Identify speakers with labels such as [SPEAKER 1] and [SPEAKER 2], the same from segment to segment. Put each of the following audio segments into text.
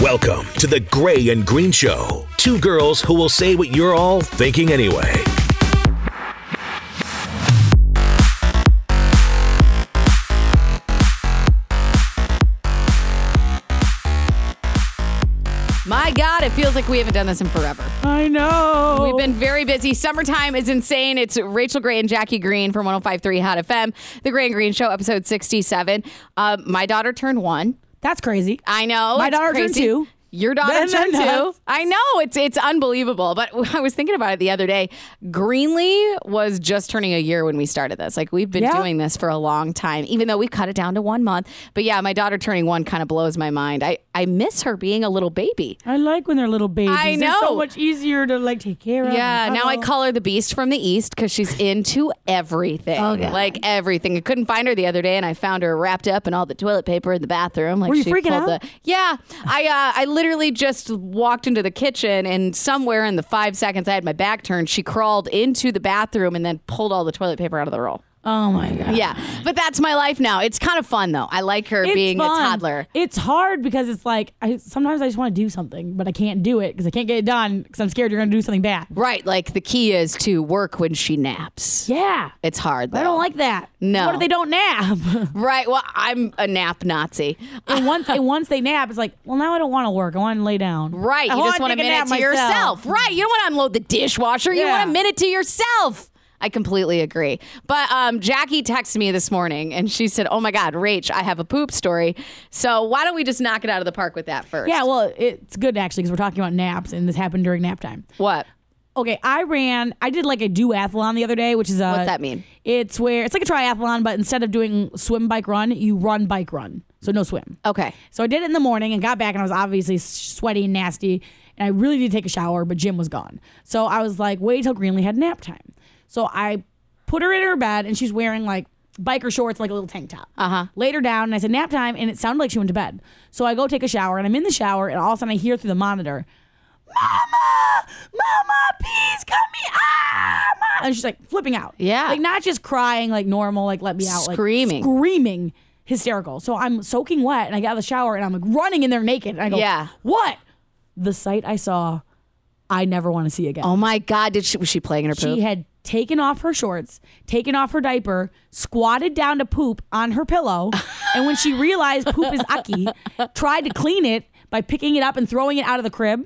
[SPEAKER 1] Welcome to the Gray and Green Show. Two girls who will say what you're all thinking anyway.
[SPEAKER 2] My God, it feels like we haven't done this in forever.
[SPEAKER 3] I know.
[SPEAKER 2] We've been very busy. Summertime is insane. It's Rachel Gray and Jackie Green from 105.3 Hot FM. The Gray and Green Show, episode 67. My daughter turned 1.
[SPEAKER 3] That's crazy.
[SPEAKER 2] I know.
[SPEAKER 3] My daughter turned 2.
[SPEAKER 2] Your daughter turned 2. I know. It's unbelievable. But I was thinking about it the other day. Greenlee was just turning a year when we started this. Like, we've been doing this for a long time, even though we cut it down to 1 month. But yeah, my daughter turning 1 kind of blows my mind. I miss her being a little baby.
[SPEAKER 3] I like when they're little babies.
[SPEAKER 2] I know.
[SPEAKER 3] It's so much easier to take care of.
[SPEAKER 2] Yeah, now I call her the Beast from the East because she's into everything.
[SPEAKER 3] Oh, God.
[SPEAKER 2] Like everything. I couldn't find her the other day, and I found her wrapped up in all the toilet paper in the bathroom. Like,
[SPEAKER 3] were you
[SPEAKER 2] she
[SPEAKER 3] freaking out?
[SPEAKER 2] Yeah, I literally just walked into the kitchen, and somewhere in the 5 seconds I had my back turned, she crawled into the bathroom and then pulled all the toilet paper out of the roll.
[SPEAKER 3] Oh, my God.
[SPEAKER 2] Yeah, but that's my life now. It's kind of fun, though. I like her being
[SPEAKER 3] fun.
[SPEAKER 2] a toddler.
[SPEAKER 3] It's hard because it's like, sometimes I just want to do something, but I can't do it because I can't get it done because I'm scared you're going to do something bad.
[SPEAKER 2] Right, like the key is to work when she naps.
[SPEAKER 3] Yeah.
[SPEAKER 2] It's hard, though.
[SPEAKER 3] I don't like that.
[SPEAKER 2] No.
[SPEAKER 3] What if they don't nap?
[SPEAKER 2] Right, well, I'm a nap Nazi.
[SPEAKER 3] and once they nap, it's like, well, now I don't want to work. I want to lay down.
[SPEAKER 2] Right, you just want a minute to yourself. Right, you don't want to unload the dishwasher. You want a minute to yourself. I completely agree. But Jackie texted me this morning, and she said, oh, my God, Rach, I have a poop story. So why don't we just knock it out of the park with that first?
[SPEAKER 3] Yeah, well, it's good, actually, because we're talking about naps, and this happened during nap time.
[SPEAKER 2] What?
[SPEAKER 3] Okay, I did like a duathlon the other day, which is
[SPEAKER 2] what's that mean?
[SPEAKER 3] It's like a triathlon, but instead of doing swim, bike, run, you run, bike, run. So no swim.
[SPEAKER 2] Okay.
[SPEAKER 3] So I did it in the morning and got back, and I was obviously sweaty and nasty, and I really did take a shower, but Jim was gone. So I was like, wait till Greenlee had nap time. So I put her in her bed, and she's wearing like biker shorts, like a little tank top. Laid her down, and I said nap time, and it sounded like she went to bed. So I go take a shower, and I'm in the shower, and all of a sudden I hear through the monitor, Mama, please cut me out. And she's like flipping out.
[SPEAKER 2] Yeah.
[SPEAKER 3] Like not just crying like normal, like let me out.
[SPEAKER 2] Screaming.
[SPEAKER 3] Like screaming, hysterical. So I'm soaking wet, and I get out of the shower, and I'm like running in there naked. And I go, what? The sight I saw, I never want to see again.
[SPEAKER 2] Oh, my God. Was she playing in her poop?
[SPEAKER 3] She had taken off her shorts, taken off her diaper, squatted down to poop on her pillow. And when she realized poop is ucky, tried to clean it by picking it up and throwing it out of the crib.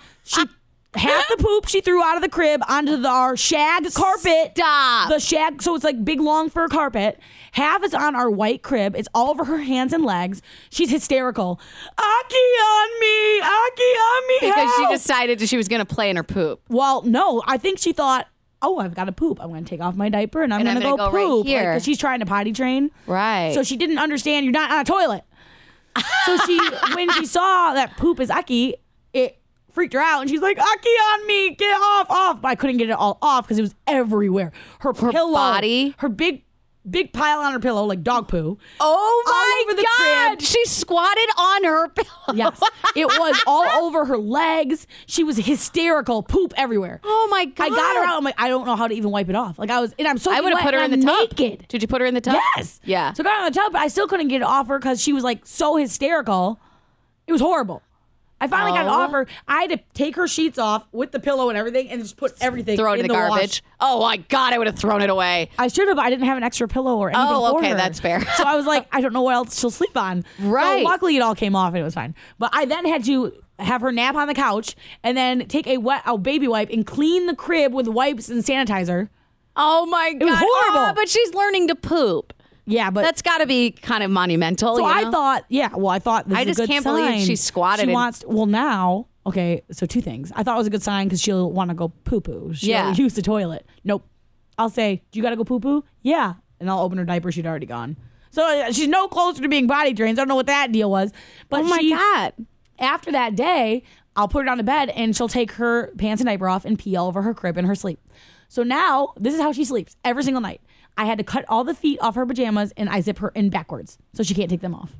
[SPEAKER 3] Half the poop she threw out of the crib onto our shag carpet.
[SPEAKER 2] Stop.
[SPEAKER 3] The shag, so it's like big long fur carpet. Half is on our white crib. It's all over her hands and legs. She's hysterical. Aki on me,
[SPEAKER 2] Because
[SPEAKER 3] help.
[SPEAKER 2] she decided that she was going to play in her poop.
[SPEAKER 3] Well, no, I think she thought, oh, I've got to poop. I'm going to take off my diaper and I'm going to go poop.
[SPEAKER 2] Right here.
[SPEAKER 3] Because she's trying to potty train.
[SPEAKER 2] Right.
[SPEAKER 3] So she didn't understand you're not on a toilet. So when she saw that poop is Aki, it freaked her out, and she's like, Aki on me, get off. But I couldn't get it all off because it was everywhere. Her pillow,
[SPEAKER 2] body,
[SPEAKER 3] her big pile on her pillow, like dog poo.
[SPEAKER 2] Oh my
[SPEAKER 3] all over the
[SPEAKER 2] God.
[SPEAKER 3] crib.
[SPEAKER 2] She squatted on her pillow.
[SPEAKER 3] Yes. It was all over her legs. She was hysterical. Poop everywhere.
[SPEAKER 2] Oh my God.
[SPEAKER 3] I got her out. I'm like, I don't know how to even wipe it off. Like I'm so
[SPEAKER 2] I would have put her in the tub.
[SPEAKER 3] Naked.
[SPEAKER 2] Did you put her in the tub?
[SPEAKER 3] Yes.
[SPEAKER 2] Yeah.
[SPEAKER 3] So I got her in the tub, but I still couldn't get it off her because she was like so hysterical. It was horrible. I finally got it off her. I had to take her sheets off with the pillow and everything and just put everything
[SPEAKER 2] Throw it in the garbage.
[SPEAKER 3] Wash.
[SPEAKER 2] Oh my God, I would have thrown it away.
[SPEAKER 3] I should have, but I didn't have an extra pillow or anything for
[SPEAKER 2] okay,
[SPEAKER 3] her.
[SPEAKER 2] that's fair.
[SPEAKER 3] So I was like, I don't know what else she'll sleep on.
[SPEAKER 2] Right.
[SPEAKER 3] So luckily it all came off and it was fine. But I then had to have her nap on the couch and then take a baby wipe and clean the crib with wipes and sanitizer.
[SPEAKER 2] Oh my God.
[SPEAKER 3] It was horrible.
[SPEAKER 2] Oh, but she's learning to poop.
[SPEAKER 3] Yeah, but
[SPEAKER 2] that's got to be kind of monumental.
[SPEAKER 3] So
[SPEAKER 2] you know?
[SPEAKER 3] I thought this
[SPEAKER 2] I
[SPEAKER 3] is
[SPEAKER 2] just
[SPEAKER 3] a good
[SPEAKER 2] can't
[SPEAKER 3] sign.
[SPEAKER 2] believe she squatted.
[SPEAKER 3] Now, okay, so two things. I thought it was a good sign because she'll want to go poo-poo. She'll use the toilet. Nope. I'll say, do you got to go poo-poo? Yeah. And I'll open her diaper. She'd already gone. So she's no closer to being potty trained. I don't know what that deal was. But
[SPEAKER 2] oh my God.
[SPEAKER 3] After that day, I'll put her down to bed and she'll take her pants and diaper off and pee all over her crib in her sleep. So now, this is how she sleeps every single night. I had to cut all the feet off her pajamas and I zip her in backwards so she can't take them off.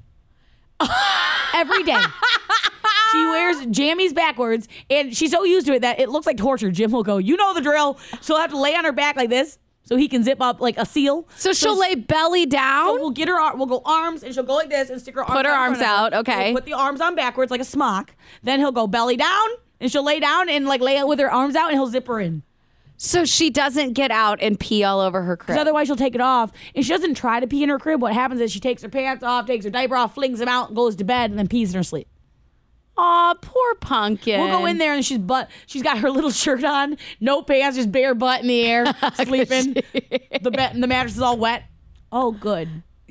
[SPEAKER 3] Every day. She wears jammies backwards, and she's so used to it that it looks like torture. Jim will go, you know the drill. She'll have to lay on her back like this so he can zip up like a seal.
[SPEAKER 2] So she'll lay belly down?
[SPEAKER 3] So we'll get her, we'll go arms, and she'll go like this and stick her arms
[SPEAKER 2] Put her arms out, okay.
[SPEAKER 3] We'll put the arms on backwards like a smock. Then he'll go belly down, and she'll lay down and like lay out with her arms out, and he'll zip her in.
[SPEAKER 2] So she doesn't get out and pee all over her crib.
[SPEAKER 3] Because otherwise she'll take it off. And she doesn't try to pee in her crib. What happens is she takes her pants off, takes her diaper off, flings them out, goes to bed, and then pees in her sleep.
[SPEAKER 2] Aw, poor Pumpkin.
[SPEAKER 3] We'll go in there and she's got her little shirt on, no pants, just bare butt in the air, sleeping. The mattress is all wet. Oh, good.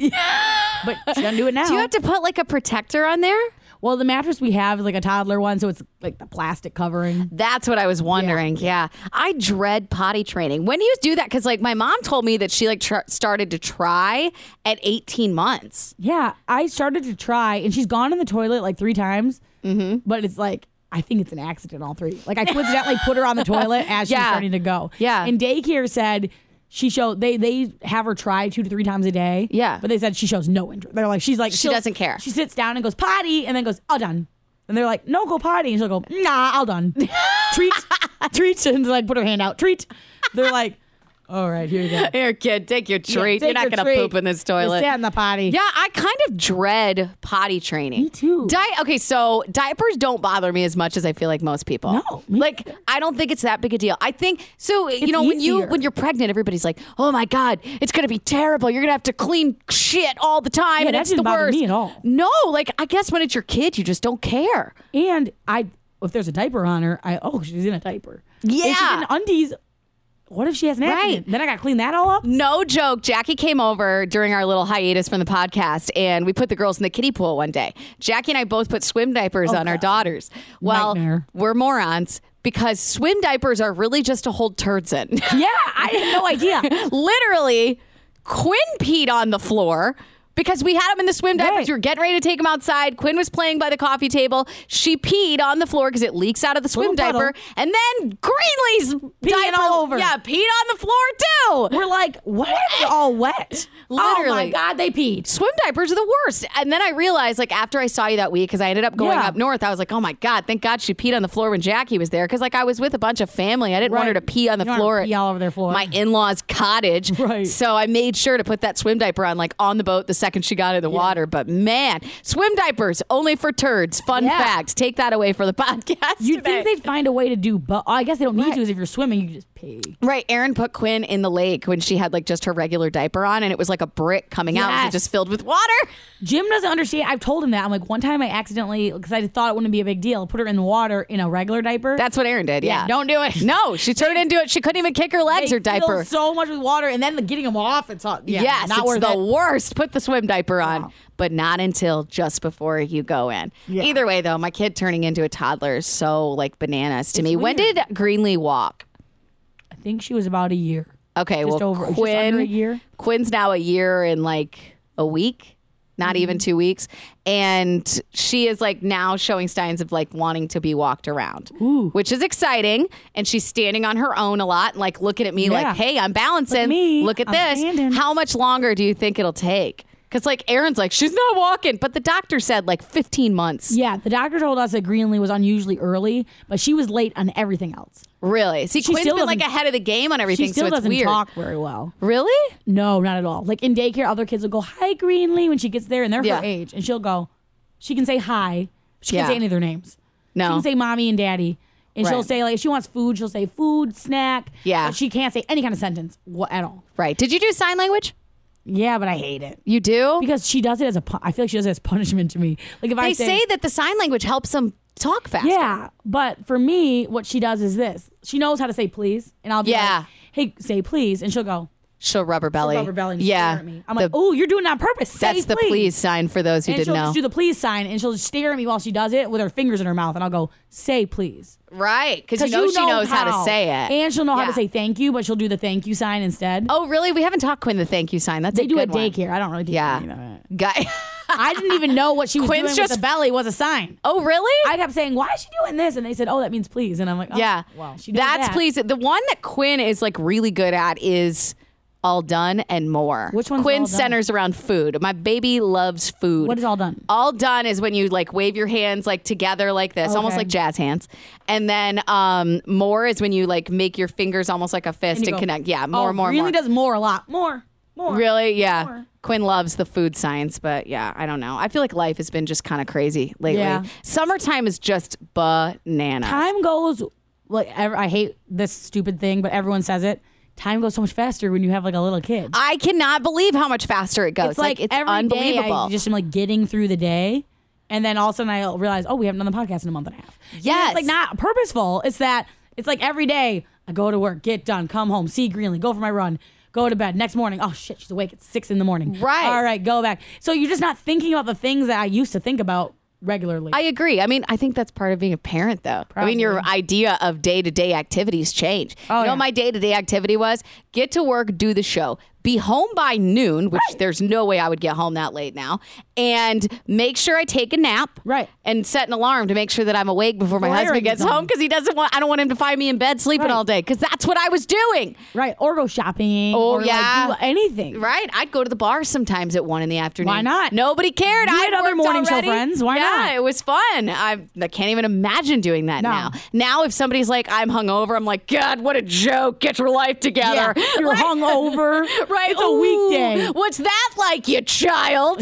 [SPEAKER 3] But she doesn't do it now.
[SPEAKER 2] Do you have to put like a protector on there?
[SPEAKER 3] Well, the mattress we have is like a toddler one, so it's like the plastic covering.
[SPEAKER 2] That's what I was wondering. Yeah. I dread potty training. When do you do that? Because like my mom told me that she like started to try at 18 months.
[SPEAKER 3] Yeah, I started to try, and she's gone in the toilet like 3 times. Mm-hmm. But it's like, I think it's an accident all 3. Like I coincidentally put her on the toilet as she's starting to go.
[SPEAKER 2] Yeah.
[SPEAKER 3] And daycare said they have her try 2 to 3 times a day.
[SPEAKER 2] Yeah.
[SPEAKER 3] But they said she shows no interest. They're like, she
[SPEAKER 2] doesn't care.
[SPEAKER 3] She sits down and goes potty and then goes, all done. And they're like, no, go potty. And she'll go, nah, all done. Treat. And like put her hand out. Treat. They're like, all right, here you go.
[SPEAKER 2] Here, kid, take your treat.
[SPEAKER 3] Yeah,
[SPEAKER 2] You're not going to poop in this toilet.
[SPEAKER 3] Just sat in the potty.
[SPEAKER 2] Yeah, I kind of dread potty training.
[SPEAKER 3] Me too.
[SPEAKER 2] Okay, so diapers don't bother me as much as I feel like most people.
[SPEAKER 3] No,
[SPEAKER 2] like I don't think it's that big a deal. I think so. You know,
[SPEAKER 3] easier.
[SPEAKER 2] when you're pregnant, everybody's like, "Oh my God, it's gonna be terrible. You're gonna have to clean shit all the time,
[SPEAKER 3] Yeah,
[SPEAKER 2] and
[SPEAKER 3] that
[SPEAKER 2] it's the
[SPEAKER 3] didn't bother
[SPEAKER 2] worst."
[SPEAKER 3] me at all.
[SPEAKER 2] No, like I guess when it's your kid, you just don't care.
[SPEAKER 3] And if there's a diaper on her, she's in a diaper.
[SPEAKER 2] Yeah.
[SPEAKER 3] If she's in undies, what if she has an accident?
[SPEAKER 2] Right.
[SPEAKER 3] Then I got to clean that all up?
[SPEAKER 2] No joke. Jackie came over during our little hiatus from the podcast, and we put the girls in the kiddie pool one day. Jackie and I both put swim diapers on our daughters. Well,
[SPEAKER 3] Nightmare.
[SPEAKER 2] we're morons because swim diapers are really just to hold turds in.
[SPEAKER 3] Yeah, I had no idea.
[SPEAKER 2] Literally, Quinn peed on the floor. Because we had him in the swim diapers.
[SPEAKER 3] Right.
[SPEAKER 2] We were getting ready to take him outside. Quinn was playing by the coffee table. She peed on the floor because it leaks out of the swim
[SPEAKER 3] Little
[SPEAKER 2] diaper.
[SPEAKER 3] puddle.
[SPEAKER 2] And then Greenlee's diaper
[SPEAKER 3] all over.
[SPEAKER 2] Yeah, peed on the floor too.
[SPEAKER 3] We're like, what? They're all wet. Oh my
[SPEAKER 2] Literally.
[SPEAKER 3] God, they peed.
[SPEAKER 2] Swim diapers are the worst. And then I realized, like, after I saw you that week, because I ended up going
[SPEAKER 3] Yeah.
[SPEAKER 2] up north, I was like, oh my God, thank God she peed on the floor when Jackie was there. Because, like, I was with a bunch of family. I didn't want her to pee on the
[SPEAKER 3] You don't wanna
[SPEAKER 2] floor
[SPEAKER 3] pee all over their floor.
[SPEAKER 2] my in-laws' cottage.
[SPEAKER 3] Right.
[SPEAKER 2] So I made sure to put that swim diaper on, like, on the boat the second she got in the water. But man, swim diapers only for turds. Fun
[SPEAKER 3] Yeah.
[SPEAKER 2] fact. Take that away for the podcast.
[SPEAKER 3] You'd
[SPEAKER 2] today.
[SPEAKER 3] think they'd find a way to do, but I guess they don't need to. Because if you're swimming, you just pee.
[SPEAKER 2] Right. Erin put Quinn in the lake when she had like just her regular diaper on, and it was like a brick coming out. It was
[SPEAKER 3] Yes.
[SPEAKER 2] just filled with water.
[SPEAKER 3] Jim doesn't understand. I've told him that. I'm like, one time I accidentally, because I thought it wouldn't be a big deal, put her in the water in a regular diaper.
[SPEAKER 2] That's what Erin did. Yeah.
[SPEAKER 3] Don't do it.
[SPEAKER 2] No, she turned into it. She couldn't even kick her legs
[SPEAKER 3] They
[SPEAKER 2] or diaper.
[SPEAKER 3] fill so much with water, and then getting them off, it's all,
[SPEAKER 2] Yes,
[SPEAKER 3] not
[SPEAKER 2] it's
[SPEAKER 3] worth
[SPEAKER 2] the
[SPEAKER 3] it.
[SPEAKER 2] worst. Put the swim diaper on,
[SPEAKER 3] Wow.
[SPEAKER 2] but not until just before you go in.
[SPEAKER 3] Yeah.
[SPEAKER 2] Either way, though, my kid turning into a toddler is so like bananas to me. When
[SPEAKER 3] weird.
[SPEAKER 2] did Greenlee walk?
[SPEAKER 3] I think she was about a year.
[SPEAKER 2] Okay,
[SPEAKER 3] Just
[SPEAKER 2] well,
[SPEAKER 3] over- just
[SPEAKER 2] Quinn,
[SPEAKER 3] under a year.
[SPEAKER 2] Quinn's now a year and like a week, not even 2 weeks, and she is like now showing signs of like wanting to be walked around, which is exciting. And she's standing on her own a lot, and like looking at me
[SPEAKER 3] Yeah.
[SPEAKER 2] like, "Hey, I'm balancing.
[SPEAKER 3] me.
[SPEAKER 2] Look at
[SPEAKER 3] I'm
[SPEAKER 2] this.
[SPEAKER 3] standing."
[SPEAKER 2] How much longer do you think it'll take?" Because like Erin's like, she's not walking, but the doctor said like 15 months.
[SPEAKER 3] Yeah, the doctor told us that Greenlee was unusually early, but she was late on everything else.
[SPEAKER 2] Really? See,
[SPEAKER 3] She
[SPEAKER 2] Quinn's
[SPEAKER 3] still
[SPEAKER 2] been like
[SPEAKER 3] doesn't-
[SPEAKER 2] ahead of the game on everything,
[SPEAKER 3] She still
[SPEAKER 2] so it's
[SPEAKER 3] doesn't
[SPEAKER 2] weird.
[SPEAKER 3] talk very well.
[SPEAKER 2] Really?
[SPEAKER 3] No, not at all. Like in daycare, other kids will go, "Hi, Greenlee," when she gets there, and they're
[SPEAKER 2] Yeah.
[SPEAKER 3] her age, and she'll go. She can say hi. She
[SPEAKER 2] Yeah.
[SPEAKER 3] can't say any of their names.
[SPEAKER 2] No.
[SPEAKER 3] She can say mommy and daddy. And she'll
[SPEAKER 2] Right.
[SPEAKER 3] say, like, if she wants food, she'll say food, snack.
[SPEAKER 2] Yeah.
[SPEAKER 3] But she can't say any kind of sentence at all.
[SPEAKER 2] Right. Did you do sign language?
[SPEAKER 3] Yeah, but I hate it.
[SPEAKER 2] You do?
[SPEAKER 3] Because she does it as I feel like she does it as punishment to me. Like if I
[SPEAKER 2] They say that the sign language helps them talk faster.
[SPEAKER 3] yeah, but for me, what she does is this. She knows how to say please. And I'll be
[SPEAKER 2] Yeah.
[SPEAKER 3] like, hey, say please. And she'll go,
[SPEAKER 2] She'll rubber belly.
[SPEAKER 3] rubber belly and
[SPEAKER 2] yeah.
[SPEAKER 3] stare at me. I'm like, oh, you're doing it on purpose. Say
[SPEAKER 2] That's the please sign for those who
[SPEAKER 3] And
[SPEAKER 2] didn't
[SPEAKER 3] she'll
[SPEAKER 2] know.
[SPEAKER 3] just do the please sign, and she'll just stare at me while she does it with her fingers in her mouth, and I'll go, say please.
[SPEAKER 2] Right. Because you know she knows how to say it.
[SPEAKER 3] And she'll know how
[SPEAKER 2] Yeah.
[SPEAKER 3] to say thank you, but she'll do the thank you sign instead.
[SPEAKER 2] Oh, really? We haven't taught Quinn the thank you sign. That's
[SPEAKER 3] They
[SPEAKER 2] a
[SPEAKER 3] do
[SPEAKER 2] good
[SPEAKER 3] at
[SPEAKER 2] one.
[SPEAKER 3] daycare. I don't really do
[SPEAKER 2] Yeah.
[SPEAKER 3] any of that.
[SPEAKER 2] Guy.
[SPEAKER 3] I didn't even know what she was
[SPEAKER 2] Quinn's
[SPEAKER 3] doing
[SPEAKER 2] just-
[SPEAKER 3] with the belly was a sign.
[SPEAKER 2] Oh, really?
[SPEAKER 3] I kept saying, why is she doing this? And they said, oh, that means please. And I'm like, oh,
[SPEAKER 2] yeah.
[SPEAKER 3] well, she did
[SPEAKER 2] That's
[SPEAKER 3] that.
[SPEAKER 2] please. The one that Quinn is like really good at is All Done, and more.
[SPEAKER 3] Which one's
[SPEAKER 2] Quinn
[SPEAKER 3] All Done?
[SPEAKER 2] centers around food. My baby loves food.
[SPEAKER 3] What is All Done?
[SPEAKER 2] All Done is when you like wave your hands like together like this, almost
[SPEAKER 3] Okay.
[SPEAKER 2] like jazz hands. And then more is when you like make your fingers almost like a fist and
[SPEAKER 3] go,
[SPEAKER 2] connect. Yeah, more.
[SPEAKER 3] Really does more a lot. More.
[SPEAKER 2] Really? Yeah.
[SPEAKER 3] More.
[SPEAKER 2] Quinn loves the food science, but yeah, I don't know. I feel like life has been just kind of crazy lately.
[SPEAKER 3] Yeah.
[SPEAKER 2] Summertime is just bananas.
[SPEAKER 3] Time goes, like, I hate this stupid thing, but everyone says it. Time goes so much faster when you have like a little kid.
[SPEAKER 2] I cannot believe how much faster it goes.
[SPEAKER 3] It's like
[SPEAKER 2] it's
[SPEAKER 3] every day
[SPEAKER 2] unbelievable.
[SPEAKER 3] I just am like getting through the day. And then all of a sudden I realize, we haven't done the podcast in a month and a half.
[SPEAKER 2] Yes.
[SPEAKER 3] And it's like not purposeful. It's that it's like every day I go to work, get done, come home, see Greenlee, go for my run, go to bed. Next morning, oh shit, she's awake at 6 a.m.
[SPEAKER 2] Right.
[SPEAKER 3] All right, go back. So you're just not thinking about the things that I used to think about regularly.
[SPEAKER 2] I agree. I mean, I think that's part of being a parent, though. I mean, your idea of day-to-day activities change.
[SPEAKER 3] Oh,
[SPEAKER 2] you know
[SPEAKER 3] yeah.
[SPEAKER 2] what my day-to-day activity was? Get to work, do the show, be home by noon, which there's no way I would get home that late now, and make sure I take a nap.
[SPEAKER 3] Right.
[SPEAKER 2] And set an alarm to make sure that I'm awake before my
[SPEAKER 3] Before
[SPEAKER 2] husband
[SPEAKER 3] Aaron
[SPEAKER 2] gets
[SPEAKER 3] gets
[SPEAKER 2] home, because I don't want him to find me in bed sleeping
[SPEAKER 3] Right.
[SPEAKER 2] all day, because that's what I was doing.
[SPEAKER 3] Right. Or go shopping.
[SPEAKER 2] Oh,
[SPEAKER 3] or
[SPEAKER 2] yeah.
[SPEAKER 3] like do anything.
[SPEAKER 2] Right. I'd go to the bar sometimes at 1 in the afternoon.
[SPEAKER 3] Why not?
[SPEAKER 2] Nobody cared.
[SPEAKER 3] You
[SPEAKER 2] I
[SPEAKER 3] had other
[SPEAKER 2] worked
[SPEAKER 3] morning show
[SPEAKER 2] already.
[SPEAKER 3] friends. Why
[SPEAKER 2] yeah,
[SPEAKER 3] not?
[SPEAKER 2] It was fun. I can't even imagine doing that
[SPEAKER 3] No.
[SPEAKER 2] now. Now, if somebody's like, I'm hungover, I'm like, God, what a joke. Get your life together.
[SPEAKER 3] Yeah. You're hungover.
[SPEAKER 2] Right.
[SPEAKER 3] It's a
[SPEAKER 2] Ooh,
[SPEAKER 3] weekday.
[SPEAKER 2] What's that like, you child?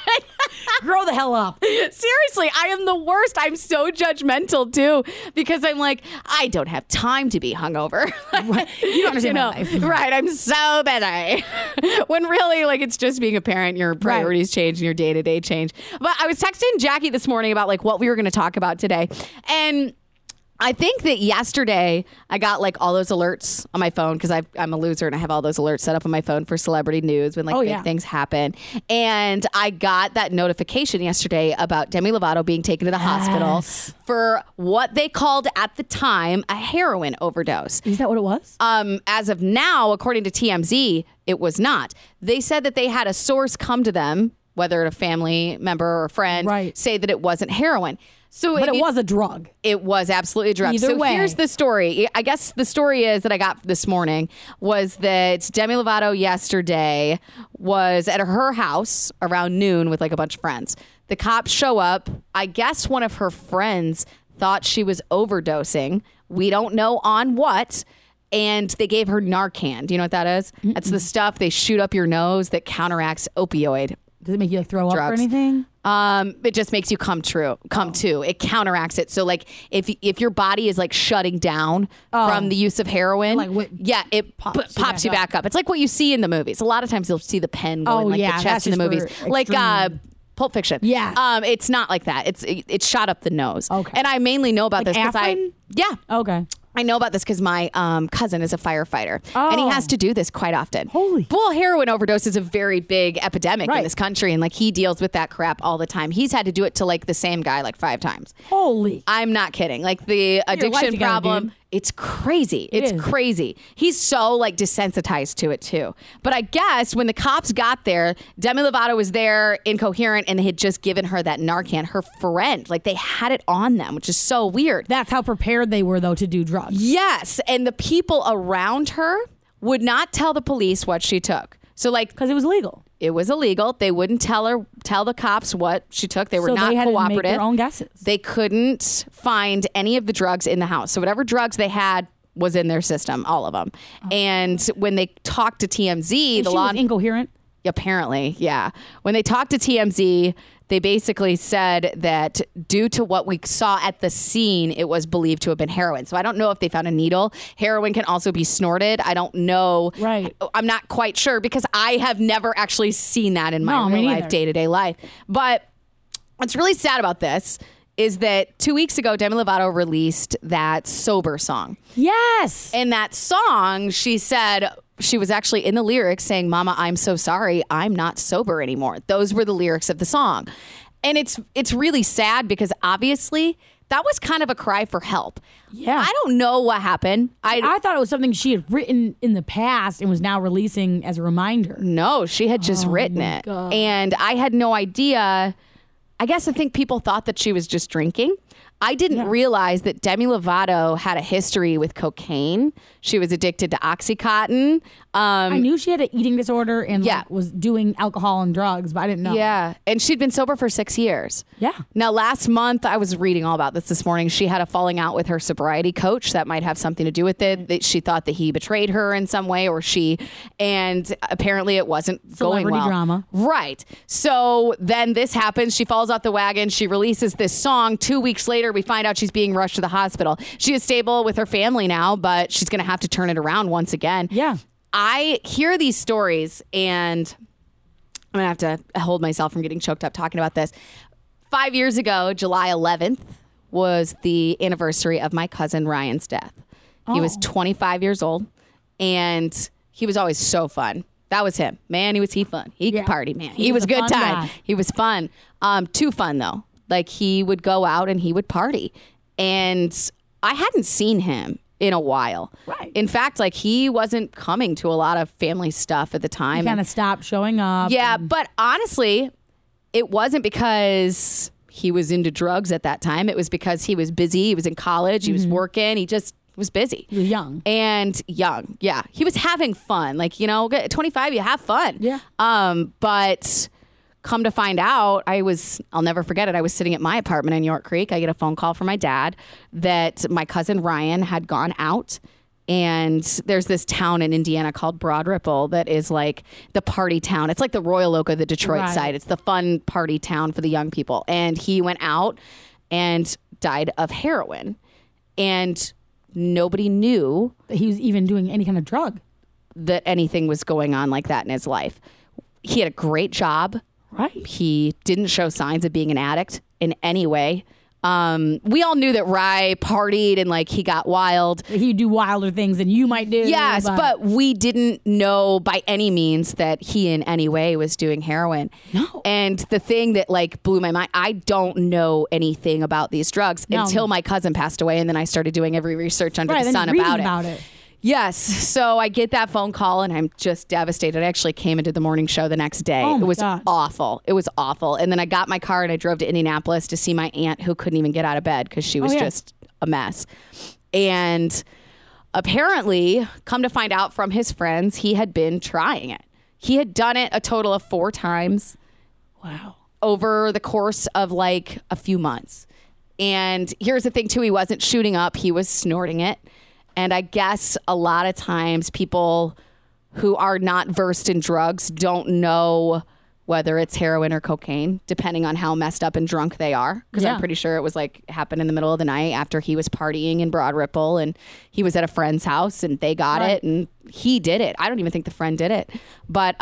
[SPEAKER 3] Grow the hell up.
[SPEAKER 2] Seriously, I am the worst. I'm so judgmental too, because I'm like, I don't have time to be hungover.
[SPEAKER 3] You don't understand my life.
[SPEAKER 2] Right. I'm so busy. When really, like, it's just being a parent, your priorities change and your day-to-day change. But I was texting Jackie this morning about like what we were going to talk about today. And I think that yesterday I got like all those alerts on my phone, because I'm a loser and I have all those alerts set up on my phone for celebrity news when like big things happen. And I got that notification yesterday about Demi Lovato being taken to the hospital for what they called at the time a heroin overdose.
[SPEAKER 3] Is that what it was?
[SPEAKER 2] As of now, according to TMZ, it was not. They said that they had a source come to them, whether a family member or a friend, say that it wasn't heroin. So
[SPEAKER 3] but it was a drug.
[SPEAKER 2] It was absolutely a drug.
[SPEAKER 3] Either
[SPEAKER 2] so
[SPEAKER 3] way.
[SPEAKER 2] here's the story. I guess the story is that I got this morning was that Demi Lovato yesterday was at her house around noon with like a bunch of friends. The cops show up. I guess one of her friends thought she was overdosing. We don't know on what. And they gave her Narcan. Do you know what that is? That's the stuff they shoot up your nose that counteracts opioid.
[SPEAKER 3] Does it make you like throw up or
[SPEAKER 2] Drugs.
[SPEAKER 3] anything?
[SPEAKER 2] It just makes you come to. It counteracts it. So like if your body is like shutting down from the use of heroin, it pops you back up. It's like what you see in the movies. A lot of times you'll see the pen going like the chest in the movies. Like Pulp Fiction.
[SPEAKER 3] Yeah.
[SPEAKER 2] It's not like that. It's shot up the nose.
[SPEAKER 3] Okay.
[SPEAKER 2] And I mainly know about
[SPEAKER 3] Like
[SPEAKER 2] this because
[SPEAKER 3] Afrin? Okay.
[SPEAKER 2] I know about this because my cousin is a firefighter, and he has to do this quite often.
[SPEAKER 3] Holy.
[SPEAKER 2] Well, heroin overdose is a very big epidemic in this country, and like he deals with that crap all the time. He's had to do it to like the same guy like 5 times.
[SPEAKER 3] Holy.
[SPEAKER 2] I'm not kidding. Like the addiction problem, it's crazy. It's crazy. He's so like desensitized to it too. But I guess when the cops got there, Demi Lovato was there incoherent, and they had just given her that Narcan. Her friend, like they had it on them, which is so weird.
[SPEAKER 3] That's how prepared they were though to do drugs.
[SPEAKER 2] Yes, and the people around her would not tell the police what she took. So like,
[SPEAKER 3] because it was illegal.
[SPEAKER 2] It was illegal. They wouldn't tell the cops what she took. They were
[SPEAKER 3] So
[SPEAKER 2] not
[SPEAKER 3] they had
[SPEAKER 2] cooperative.
[SPEAKER 3] to make their own guesses.
[SPEAKER 2] They couldn't find any of the drugs in the house. So whatever drugs they had was in their system, all of them. And when they talked to TMZ,
[SPEAKER 3] she was incoherent.
[SPEAKER 2] Apparently, yeah. When they talked to TMZ, they basically said that due to what we saw at the scene, it was believed to have been heroin. So I don't know if they found a needle. Heroin can also be snorted. I don't know.
[SPEAKER 3] Right.
[SPEAKER 2] I'm not quite sure because I have never actually seen that in my real life, day-to-day life. But what's really sad about this is that 2 weeks ago, Demi Lovato released that Sober song.
[SPEAKER 3] Yes.
[SPEAKER 2] In that song, she said, she was actually in the lyrics saying, "Mama, I'm so sorry. I'm not sober anymore." Those were the lyrics of the song. And it's really sad because obviously that was kind of a cry for help.
[SPEAKER 3] Yeah.
[SPEAKER 2] I don't know what happened.
[SPEAKER 3] I thought it was something she had written in the past and was now releasing as a reminder.
[SPEAKER 2] No, she had just written it. God. And I had no idea. I guess I think people thought that she was just drinking. I didn't realize that Demi Lovato had a history with cocaine. She was addicted to Oxycontin.
[SPEAKER 3] I knew she had an eating disorder and was doing alcohol and drugs, but I didn't know.
[SPEAKER 2] Yeah. And she'd been sober for 6 years.
[SPEAKER 3] Yeah.
[SPEAKER 2] Now, last month, I was reading all about this morning. She had a falling out with her sobriety coach. That might have something to do with it. That she thought that he betrayed her in some way, and apparently it wasn't going well.
[SPEAKER 3] Drama.
[SPEAKER 2] Right. So then this happens. She falls off the wagon. She releases this song. 2 weeks later, we find out she's being rushed to the hospital. She is stable with her family now, but she's going to have to turn it around once again.
[SPEAKER 3] Yeah.
[SPEAKER 2] I hear these stories, and I'm going to have to hold myself from getting choked up talking about this. 5 years ago, July 11th, was the anniversary of my cousin Ryan's death. He was 25 years old, and he was always so fun. That was him. Man, he fun. He could party, man. He was a good time. Guy. He was fun. Too fun, though. Like, he would go out and he would party. And I hadn't seen him in a while.
[SPEAKER 3] Right.
[SPEAKER 2] In fact, like, he wasn't coming to a lot of family stuff at the time.
[SPEAKER 3] He kind of stopped showing up.
[SPEAKER 2] Yeah, but honestly, it wasn't because he was into drugs at that time. It was because he was busy. He was in college. He was working. He just was busy.
[SPEAKER 3] He was young.
[SPEAKER 2] Yeah. He was having fun. Like, 25, you have fun.
[SPEAKER 3] Yeah.
[SPEAKER 2] But come to find out, I'll never forget it. I was sitting at my apartment in York Creek. I get a phone call from my dad that my cousin Ryan had gone out. And there's this town in Indiana called Broad Ripple that is like the party town. It's like the Royal Oak of the Detroit side. It's the fun party town for the young people. And he went out and died of heroin. And nobody knew
[SPEAKER 3] that he was even doing any kind of drug,
[SPEAKER 2] that anything was going on like that in his life. He had a great job.
[SPEAKER 3] Right.
[SPEAKER 2] He didn't show signs of being an addict in any way. We all knew that Rye partied and like he got wild.
[SPEAKER 3] He'd do wilder things than you might do.
[SPEAKER 2] Yes, but we didn't know by any means that he in any way was doing heroin.
[SPEAKER 3] No.
[SPEAKER 2] And the thing that like blew my mind, I don't know anything about these drugs until my cousin passed away, and then I started doing every research under the sun about it. Yes. So I get that phone call and I'm just devastated. I actually came into the morning show the next day.
[SPEAKER 3] Oh,
[SPEAKER 2] it was
[SPEAKER 3] God.
[SPEAKER 2] awful. It was awful. And then I got my car and I drove to Indianapolis to see my aunt who couldn't even get out of bed because she was just a mess. And apparently, come to find out from his friends, he had been trying it. He had done it a total of 4 times.
[SPEAKER 3] Wow.
[SPEAKER 2] Over the course of like a few months. And here's the thing too, he wasn't shooting up, he was snorting it. And I guess a lot of times people who are not versed in drugs don't know whether it's heroin or cocaine, depending on how messed up and drunk they are. Because I'm pretty sure it was like happened in the middle of the night after he was partying in Broad Ripple and he was at a friend's house and they got it and he did it. I don't even think the friend did it. But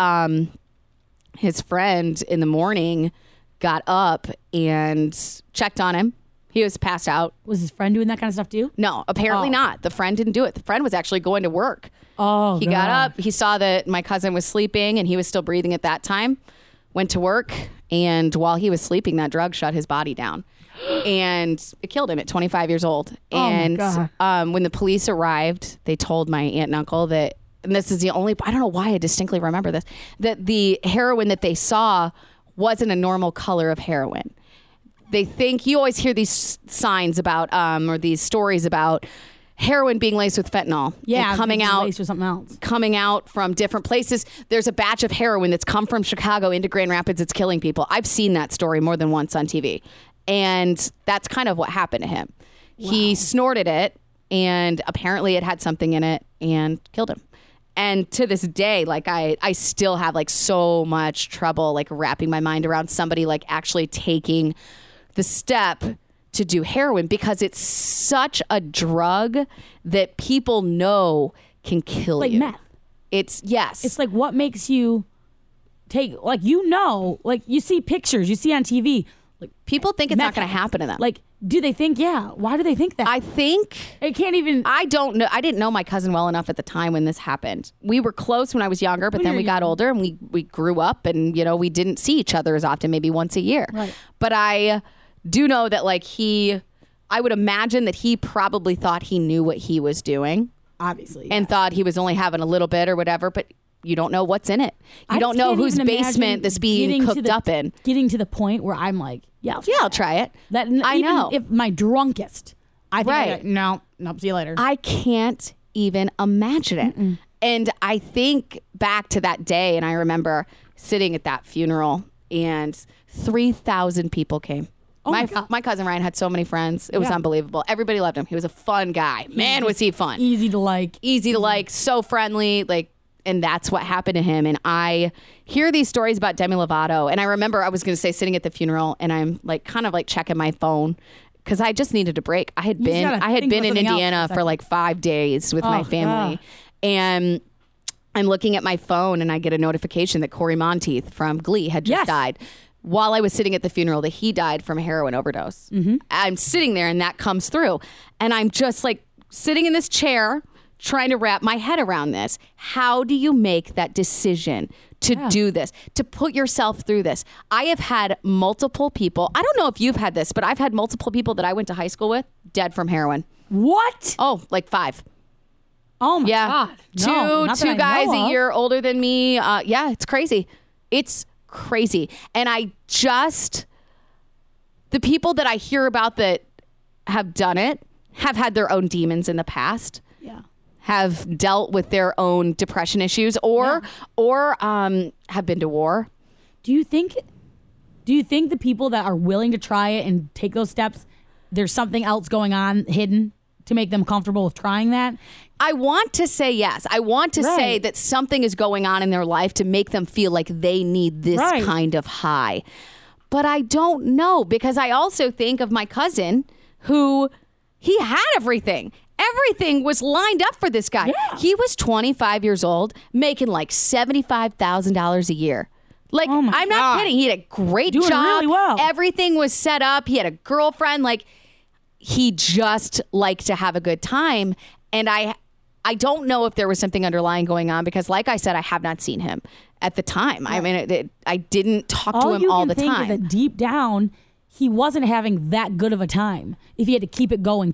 [SPEAKER 2] his friend in the morning got up and checked on him. He was passed out.
[SPEAKER 3] Was his friend doing that kind of stuff too?
[SPEAKER 2] No, apparently not. The friend didn't do it. The friend was actually going to work.
[SPEAKER 3] Oh,
[SPEAKER 2] he got up. He saw that my cousin was sleeping and he was still breathing at that time. Went to work. And while he was sleeping, that drug shut his body down. And it killed him at 25 years old. And when the police arrived, they told my aunt and uncle that, and this is the only, I don't know why I distinctly remember this, that the heroin that they saw wasn't a normal color of heroin. They think, you always hear these signs about, or these stories about heroin being laced with fentanyl.
[SPEAKER 3] Yeah,
[SPEAKER 2] coming out
[SPEAKER 3] laced with something else.
[SPEAKER 2] Coming out from different places. There's a batch of heroin that's come from Chicago into Grand Rapids. It's killing people. I've seen that story more than once on TV. And that's kind of what happened to him. Wow. He snorted it, and apparently it had something in it and killed him. And to this day, like I still have like so much trouble like wrapping my mind around somebody like actually taking the step to do heroin, because it's such a drug that people know can kill
[SPEAKER 3] like
[SPEAKER 2] you.
[SPEAKER 3] Meth.
[SPEAKER 2] It's
[SPEAKER 3] It's like what makes you take, like, like you see pictures, you see on TV. Like
[SPEAKER 2] people think it's not going to happen to them.
[SPEAKER 3] Like, do they think, why do they think that?
[SPEAKER 2] I think
[SPEAKER 3] it can't even.
[SPEAKER 2] I don't know. I didn't know my cousin well enough at the time when this happened. We were close when I was younger, but then we got older and we grew up and, we didn't see each other as often, maybe once a year.
[SPEAKER 3] Right.
[SPEAKER 2] But I do know that like I would imagine that he probably thought he knew what he was doing.
[SPEAKER 3] Obviously.
[SPEAKER 2] And thought he was only having a little bit or whatever, but you don't know what's in it. You don't know whose basement this being cooked up in.
[SPEAKER 3] Getting to the point where I'm like, Yeah,
[SPEAKER 2] I'll try it.
[SPEAKER 3] That
[SPEAKER 2] I
[SPEAKER 3] even
[SPEAKER 2] know.
[SPEAKER 3] if my drunkest, I think
[SPEAKER 2] Right.
[SPEAKER 3] no, see you later.
[SPEAKER 2] I can't even imagine it. And I think back to that day, and I remember sitting at that funeral, and 3,000 people came.
[SPEAKER 3] Oh my God.
[SPEAKER 2] My cousin Ryan had so many friends. It was unbelievable. Everybody loved him. He was a fun guy. Man, was he fun.
[SPEAKER 3] Easy to like.
[SPEAKER 2] So friendly, and that's what happened to him. And I hear these stories about Demi Lovato, and I remember I was going to say sitting at the funeral, and I'm kind of checking my phone because I just needed a break. I had been in Indiana for 5 days with my family, and I'm looking at my phone, and I get a notification that Corey Monteith from Glee had just died. While I was sitting at the funeral, that he died from a heroin overdose. I'm sitting there, and that comes through, and I'm just sitting in this chair trying to wrap my head around this. How do you make that decision to do this, to put yourself through this? I have had multiple people, I don't know if you've had this, but I've had multiple people that I went to high school with dead from heroin.
[SPEAKER 3] What?
[SPEAKER 2] Oh, 5.
[SPEAKER 3] Oh my God. No, not that
[SPEAKER 2] two
[SPEAKER 3] I
[SPEAKER 2] guys
[SPEAKER 3] know
[SPEAKER 2] a
[SPEAKER 3] of.
[SPEAKER 2] year older than me. It's crazy. It's crazy. And the people that I hear about that have done it have had their own demons in the past.
[SPEAKER 3] Yeah.
[SPEAKER 2] Have dealt with their own depression issues or have been to war.
[SPEAKER 3] Do you think the people that are willing to try it and take those steps, there's something else going on hidden to make them comfortable with trying that?
[SPEAKER 2] I want to say yes. I want to say that something is going on in their life to make them feel like they need this kind of high. But I don't know, because I also think of my cousin who he had everything. Everything was lined up for this guy. Yeah. He was 25 years old, making $75,000 a year. I'm not kidding. He had a great
[SPEAKER 3] job. Really well.
[SPEAKER 2] Everything was set up. He had a girlfriend. He just liked to have a good time. And I don't know if there was something underlying going on, because like I said, I have not seen him at the time. Yeah. I mean, I didn't talk to him all the time.
[SPEAKER 3] All you can think is that deep down, he wasn't having that good of a time if he had to keep it going.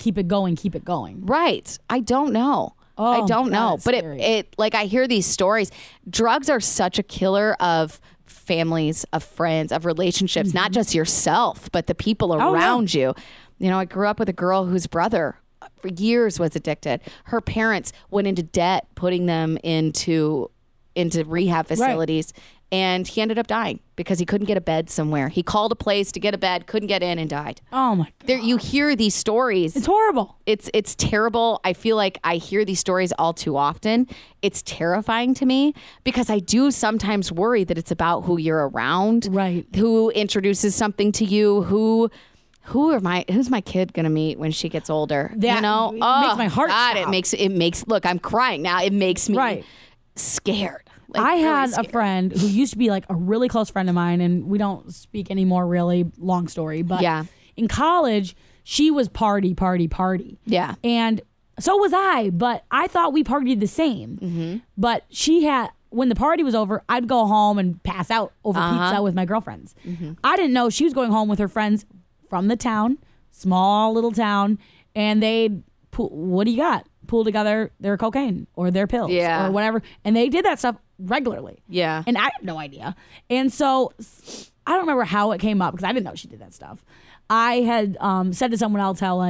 [SPEAKER 2] Right. I don't know. I don't know. But it I hear these stories. Drugs are such a killer of families, of friends, of relationships, not just yourself, but the people around you. You know, I grew up with a girl whose brother for years was addicted. Her parents went into debt, putting them into rehab facilities. Right. And he ended up dying because he couldn't get a bed somewhere. He called a place to get a bed, couldn't get in, and died.
[SPEAKER 3] Oh my God.
[SPEAKER 2] You hear these stories.
[SPEAKER 3] It's horrible.
[SPEAKER 2] It's terrible. I feel like I hear these stories all too often. It's terrifying to me because I do sometimes worry that it's about who you're around.
[SPEAKER 3] Right.
[SPEAKER 2] Who introduces something to you, who's my kid gonna meet when she gets older?
[SPEAKER 3] It makes my heart stop.
[SPEAKER 2] It makes look, I'm crying now. It makes me scared.
[SPEAKER 3] I had a friend who used to be a really close friend of mine, and we don't speak anymore, really. Long story. But in college, she was party.
[SPEAKER 2] Yeah.
[SPEAKER 3] And so was I, but I thought we partied the same. Mm-hmm. But when the party was over, I'd go home and pass out over pizza with my girlfriends. Mm-hmm. I didn't know she was going home with her friends from the town, small little town, and they'd what do you got? Pool together their cocaine or their pills or whatever. And they did that stuff regularly.
[SPEAKER 2] Yeah.
[SPEAKER 3] And I had no idea. And so I don't remember how it came up because I didn't know she did that stuff. I had said to someone else how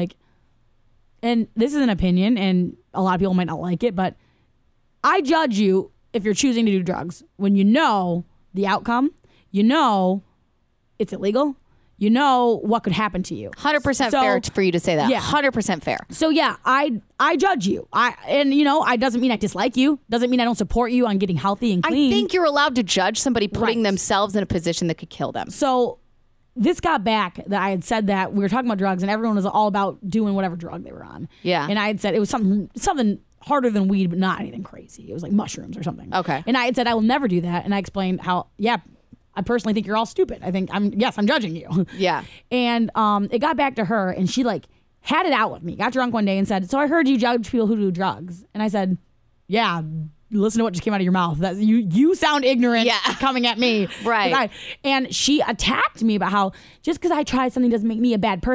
[SPEAKER 3] and this is an opinion and a lot of people might not like it, but I judge you if you're choosing to do drugs when you know the outcome, you know it's illegal, you know what could happen to you.
[SPEAKER 2] 100% fair for you to say that.
[SPEAKER 3] Yeah.
[SPEAKER 2] 100% fair.
[SPEAKER 3] So yeah, I judge you. I doesn't mean I dislike you. Doesn't mean I don't support you on getting healthy and clean.
[SPEAKER 2] I think you're allowed to judge somebody putting themselves in a position that could kill them.
[SPEAKER 3] So this got back that I had said that we were talking about drugs and everyone was all about doing whatever drug they were on.
[SPEAKER 2] Yeah.
[SPEAKER 3] And I had said it was something harder than weed, but not anything crazy. It was like mushrooms or something.
[SPEAKER 2] Okay.
[SPEAKER 3] And I had said I will never do that. And I explained how, I personally think you're all stupid. I think I'm judging you.
[SPEAKER 2] Yeah.
[SPEAKER 3] And it got back to her and she had it out with me. Got drunk one day and said, "So I heard you judge people who do drugs." And I said, "Yeah, listen to what just came out of your mouth. That you sound ignorant coming at me."
[SPEAKER 2] Right.
[SPEAKER 3] And she attacked me about how just because I tried something doesn't make me a bad person.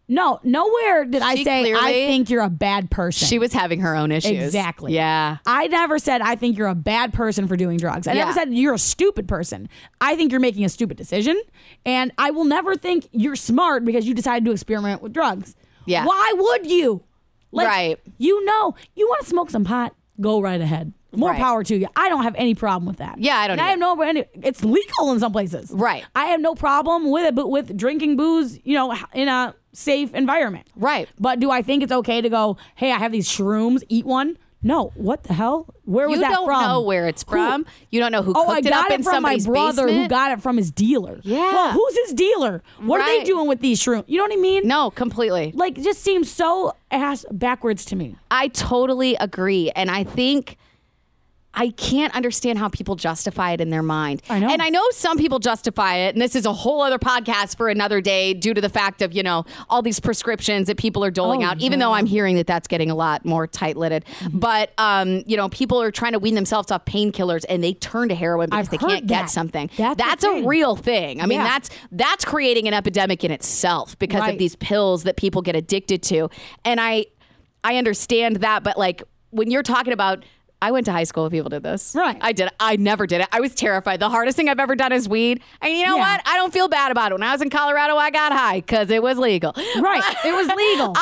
[SPEAKER 3] No, nowhere did I
[SPEAKER 2] She
[SPEAKER 3] say,
[SPEAKER 2] clearly-
[SPEAKER 3] I think you're a bad person.
[SPEAKER 2] She was having her own issues.
[SPEAKER 3] Exactly.
[SPEAKER 2] Yeah.
[SPEAKER 3] I never said, I think you're a bad person for doing drugs. I never
[SPEAKER 2] Yeah.
[SPEAKER 3] said you're a stupid person. I think you're making a stupid decision. And I will never think you're smart because you decided to experiment with drugs.
[SPEAKER 2] Yeah.
[SPEAKER 3] Why would you?
[SPEAKER 2] Right.
[SPEAKER 3] You know, you want to smoke some pot? Go right ahead. More
[SPEAKER 2] Right.
[SPEAKER 3] power to you. I don't have any problem with that.
[SPEAKER 2] Yeah, I don't
[SPEAKER 3] And I have
[SPEAKER 2] either.
[SPEAKER 3] it's legal in some places.
[SPEAKER 2] Right.
[SPEAKER 3] I have no problem with it, but with drinking booze, you know, in a safe environment.
[SPEAKER 2] Right.
[SPEAKER 3] But do I think it's okay to go, hey, I have these shrooms, eat one? No. What the hell? Where was
[SPEAKER 2] You
[SPEAKER 3] that
[SPEAKER 2] don't
[SPEAKER 3] from?
[SPEAKER 2] know where it's from. You don't know who
[SPEAKER 3] Oh,
[SPEAKER 2] cooked
[SPEAKER 3] I
[SPEAKER 2] it
[SPEAKER 3] got
[SPEAKER 2] up
[SPEAKER 3] it
[SPEAKER 2] in
[SPEAKER 3] from my
[SPEAKER 2] somebody's
[SPEAKER 3] brother
[SPEAKER 2] basement.
[SPEAKER 3] who got it from his dealer.
[SPEAKER 2] Yeah.
[SPEAKER 3] Well, who's his dealer? What are they
[SPEAKER 2] Right.
[SPEAKER 3] doing with these shrooms? You know what I mean?
[SPEAKER 2] No, completely.
[SPEAKER 3] Like, it just seems so ass backwards to me.
[SPEAKER 2] I totally agree. And I think I can't understand how people justify it in their mind.
[SPEAKER 3] I know.
[SPEAKER 2] And I know some people justify it, and this is a whole other podcast for another day due to the fact of, you know, all these prescriptions that people are doling
[SPEAKER 3] Oh,
[SPEAKER 2] out, even
[SPEAKER 3] yeah.
[SPEAKER 2] though I'm hearing that that's getting a lot more tight-lidded. But, you know, people are trying to wean themselves off painkillers, and they turn to heroin because
[SPEAKER 3] I've
[SPEAKER 2] they can't
[SPEAKER 3] heard
[SPEAKER 2] get
[SPEAKER 3] that.
[SPEAKER 2] something.
[SPEAKER 3] That's
[SPEAKER 2] a
[SPEAKER 3] the thing.
[SPEAKER 2] real thing. I mean,
[SPEAKER 3] Yeah.
[SPEAKER 2] that's creating an epidemic in itself because
[SPEAKER 3] Right.
[SPEAKER 2] of these pills that people get addicted to. And I understand that, but like when you're talking about, I went to high school when people did this.
[SPEAKER 3] Right.
[SPEAKER 2] I did. I never did it. I was terrified. The hardest thing I've ever done is weed. And you know
[SPEAKER 3] Yeah.
[SPEAKER 2] what? I don't feel bad about it. When I was in Colorado, I got high because it was legal.
[SPEAKER 3] Right. It was legal.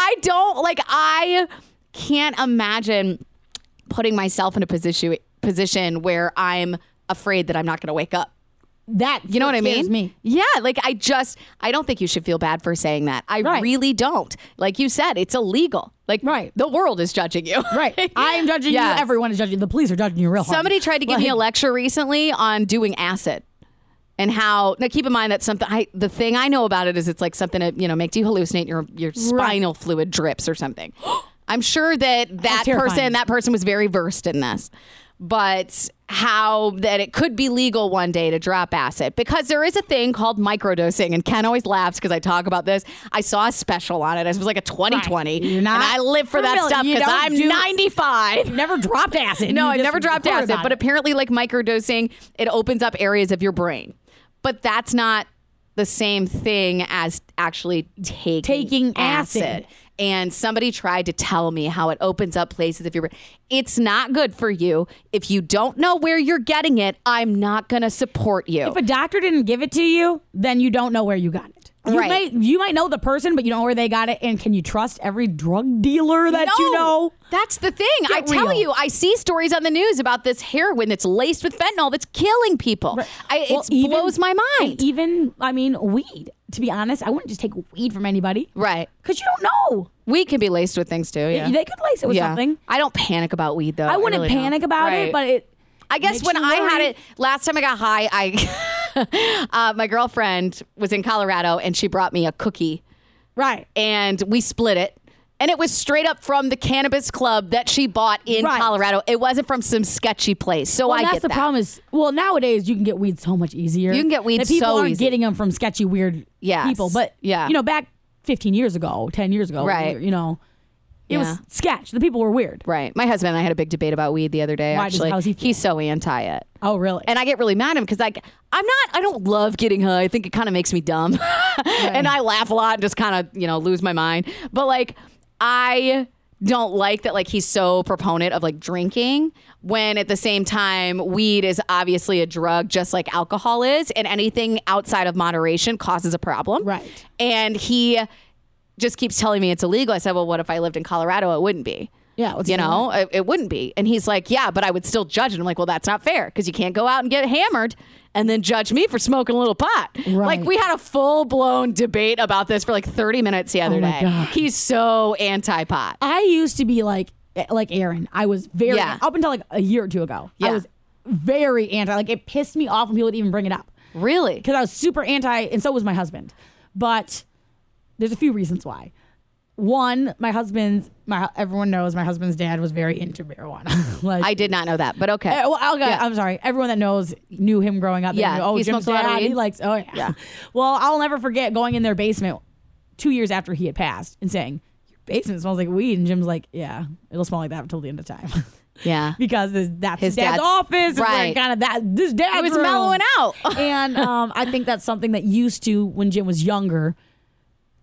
[SPEAKER 2] I can't imagine putting myself in a position where I'm afraid that I'm not going to wake up.
[SPEAKER 3] That
[SPEAKER 2] You know what I
[SPEAKER 3] scares
[SPEAKER 2] mean?
[SPEAKER 3] me.
[SPEAKER 2] Yeah, like I don't think you should feel bad for saying that. I
[SPEAKER 3] Right.
[SPEAKER 2] really don't. Like you said, it's illegal. Like
[SPEAKER 3] Right.
[SPEAKER 2] the world is judging you.
[SPEAKER 3] Right. I am judging
[SPEAKER 2] Yes.
[SPEAKER 3] you. Everyone is judging you. The police are judging you real hard.
[SPEAKER 2] Somebody tried to give me a lecture recently on doing acid and how. Now, keep in mind that the thing I know about it is it's like something that makes you hallucinate. Your spinal fluid drips or something. I'm sure that
[SPEAKER 3] terrifying.
[SPEAKER 2] person was very versed in this. But how that it could be legal one day to drop acid because there is a thing called microdosing, and Ken always laughs because I talk about this. I saw a special on it. It was like a 2020,
[SPEAKER 3] You're not
[SPEAKER 2] and I live for that
[SPEAKER 3] familiar.
[SPEAKER 2] stuff
[SPEAKER 3] You
[SPEAKER 2] because
[SPEAKER 3] don't
[SPEAKER 2] I'm
[SPEAKER 3] do-
[SPEAKER 2] 95.
[SPEAKER 3] You never dropped acid.
[SPEAKER 2] No,
[SPEAKER 3] You
[SPEAKER 2] I've
[SPEAKER 3] just
[SPEAKER 2] never dropped
[SPEAKER 3] heard
[SPEAKER 2] acid,
[SPEAKER 3] about
[SPEAKER 2] but
[SPEAKER 3] it.
[SPEAKER 2] apparently, like microdosing, it opens up areas of your brain. But that's not the same thing as actually taking
[SPEAKER 3] acid.
[SPEAKER 2] And somebody tried to tell me how it opens up places of your brain. It's not good for you. If you don't know where you're getting it, I'm not going to support you.
[SPEAKER 3] If a doctor didn't give it to you, then you don't know where you got it.
[SPEAKER 2] Right.
[SPEAKER 3] You might know the person, but you don't know where they got it. And can you trust every drug dealer that you know?
[SPEAKER 2] That's the thing. I
[SPEAKER 3] Get
[SPEAKER 2] tell
[SPEAKER 3] real.
[SPEAKER 2] you, I see stories on the news about this heroin that's laced with fentanyl that's killing people.
[SPEAKER 3] Well,
[SPEAKER 2] It blows my mind.
[SPEAKER 3] Even, weed. To be honest, I wouldn't just take weed from anybody.
[SPEAKER 2] Right.
[SPEAKER 3] Because you don't know.
[SPEAKER 2] Weed can be laced with things too. Yeah.
[SPEAKER 3] They could lace it with something.
[SPEAKER 2] I don't panic about weed though.
[SPEAKER 3] I wouldn't
[SPEAKER 2] really don't.
[SPEAKER 3] panic about
[SPEAKER 2] Right.
[SPEAKER 3] it, but it.
[SPEAKER 2] I guess
[SPEAKER 3] makes
[SPEAKER 2] when
[SPEAKER 3] you
[SPEAKER 2] I had
[SPEAKER 3] worry.
[SPEAKER 2] it last time I got high, my girlfriend was in Colorado and she brought me a cookie
[SPEAKER 3] Right.
[SPEAKER 2] and we split it. And it was straight up from the cannabis club that she bought in
[SPEAKER 3] Right.
[SPEAKER 2] Colorado. It wasn't from some sketchy place. So
[SPEAKER 3] Well,
[SPEAKER 2] I
[SPEAKER 3] that's
[SPEAKER 2] get
[SPEAKER 3] the
[SPEAKER 2] that.
[SPEAKER 3] problem is, nowadays you can get weed so much easier.
[SPEAKER 2] You can get weed
[SPEAKER 3] that people
[SPEAKER 2] so
[SPEAKER 3] aren't
[SPEAKER 2] easy.
[SPEAKER 3] getting them from sketchy, weird
[SPEAKER 2] Yes.
[SPEAKER 3] people. But,
[SPEAKER 2] Yeah.
[SPEAKER 3] back 15 years ago, 10 years ago,
[SPEAKER 2] Right.
[SPEAKER 3] it was
[SPEAKER 2] Yeah.
[SPEAKER 3] sketch. The people were weird.
[SPEAKER 2] Right. My husband and I had a big debate about weed the other day,
[SPEAKER 3] Why
[SPEAKER 2] actually.
[SPEAKER 3] how's he feel?
[SPEAKER 2] He's so anti it.
[SPEAKER 3] Oh, really?
[SPEAKER 2] And I get really mad at him because I don't love getting high. I think it kind of makes me dumb. And I laugh a lot and just kind of, lose my mind. But like, I don't like that, like he's so proponent of like drinking when at the same time weed is obviously a drug just like alcohol is, and anything outside of moderation causes a problem.
[SPEAKER 3] Right.
[SPEAKER 2] And he just keeps telling me it's illegal. I said, well, what if I lived in Colorado? It wouldn't be.
[SPEAKER 3] Yeah, what's
[SPEAKER 2] You
[SPEAKER 3] the
[SPEAKER 2] know, it wouldn't be. And he's like, yeah, but I would still judge it. I'm like, well, that's not fair because you can't go out and get hammered and then judge me for smoking a little pot.
[SPEAKER 3] Right.
[SPEAKER 2] Like we had a full blown debate about this for like 30 minutes the other
[SPEAKER 3] my
[SPEAKER 2] day.
[SPEAKER 3] God.
[SPEAKER 2] He's so anti-pot.
[SPEAKER 3] I used to be like Aaron. I was very,
[SPEAKER 2] Yeah.
[SPEAKER 3] up until like a year or two ago,
[SPEAKER 2] Yeah.
[SPEAKER 3] I was very anti. Like it pissed me off when people would even bring it up.
[SPEAKER 2] Really?
[SPEAKER 3] Because I was super anti, and so was my husband. But there's a few reasons why. One, everyone knows my husband's dad was very into marijuana. Like,
[SPEAKER 2] I did not know that, but okay.
[SPEAKER 3] I'm sorry. Everyone that knew him growing up.
[SPEAKER 2] Yeah,
[SPEAKER 3] Knew,
[SPEAKER 2] he
[SPEAKER 3] Jim's
[SPEAKER 2] smokes a lot of
[SPEAKER 3] dad,
[SPEAKER 2] weed?
[SPEAKER 3] he likes. Oh yeah. Well, I'll never forget going in their basement 2 years after he had passed and saying, "Your basement smells like weed," and Jim's like, "Yeah, it'll smell like that until the end of time."
[SPEAKER 2] Yeah.
[SPEAKER 3] Because that's
[SPEAKER 2] His
[SPEAKER 3] his dad's
[SPEAKER 2] dad's-
[SPEAKER 3] office.
[SPEAKER 2] right.
[SPEAKER 3] Kind of that. This dad's
[SPEAKER 2] He was
[SPEAKER 3] room.
[SPEAKER 2] mellowing out.
[SPEAKER 3] And I think that's something that used to, when Jim was younger,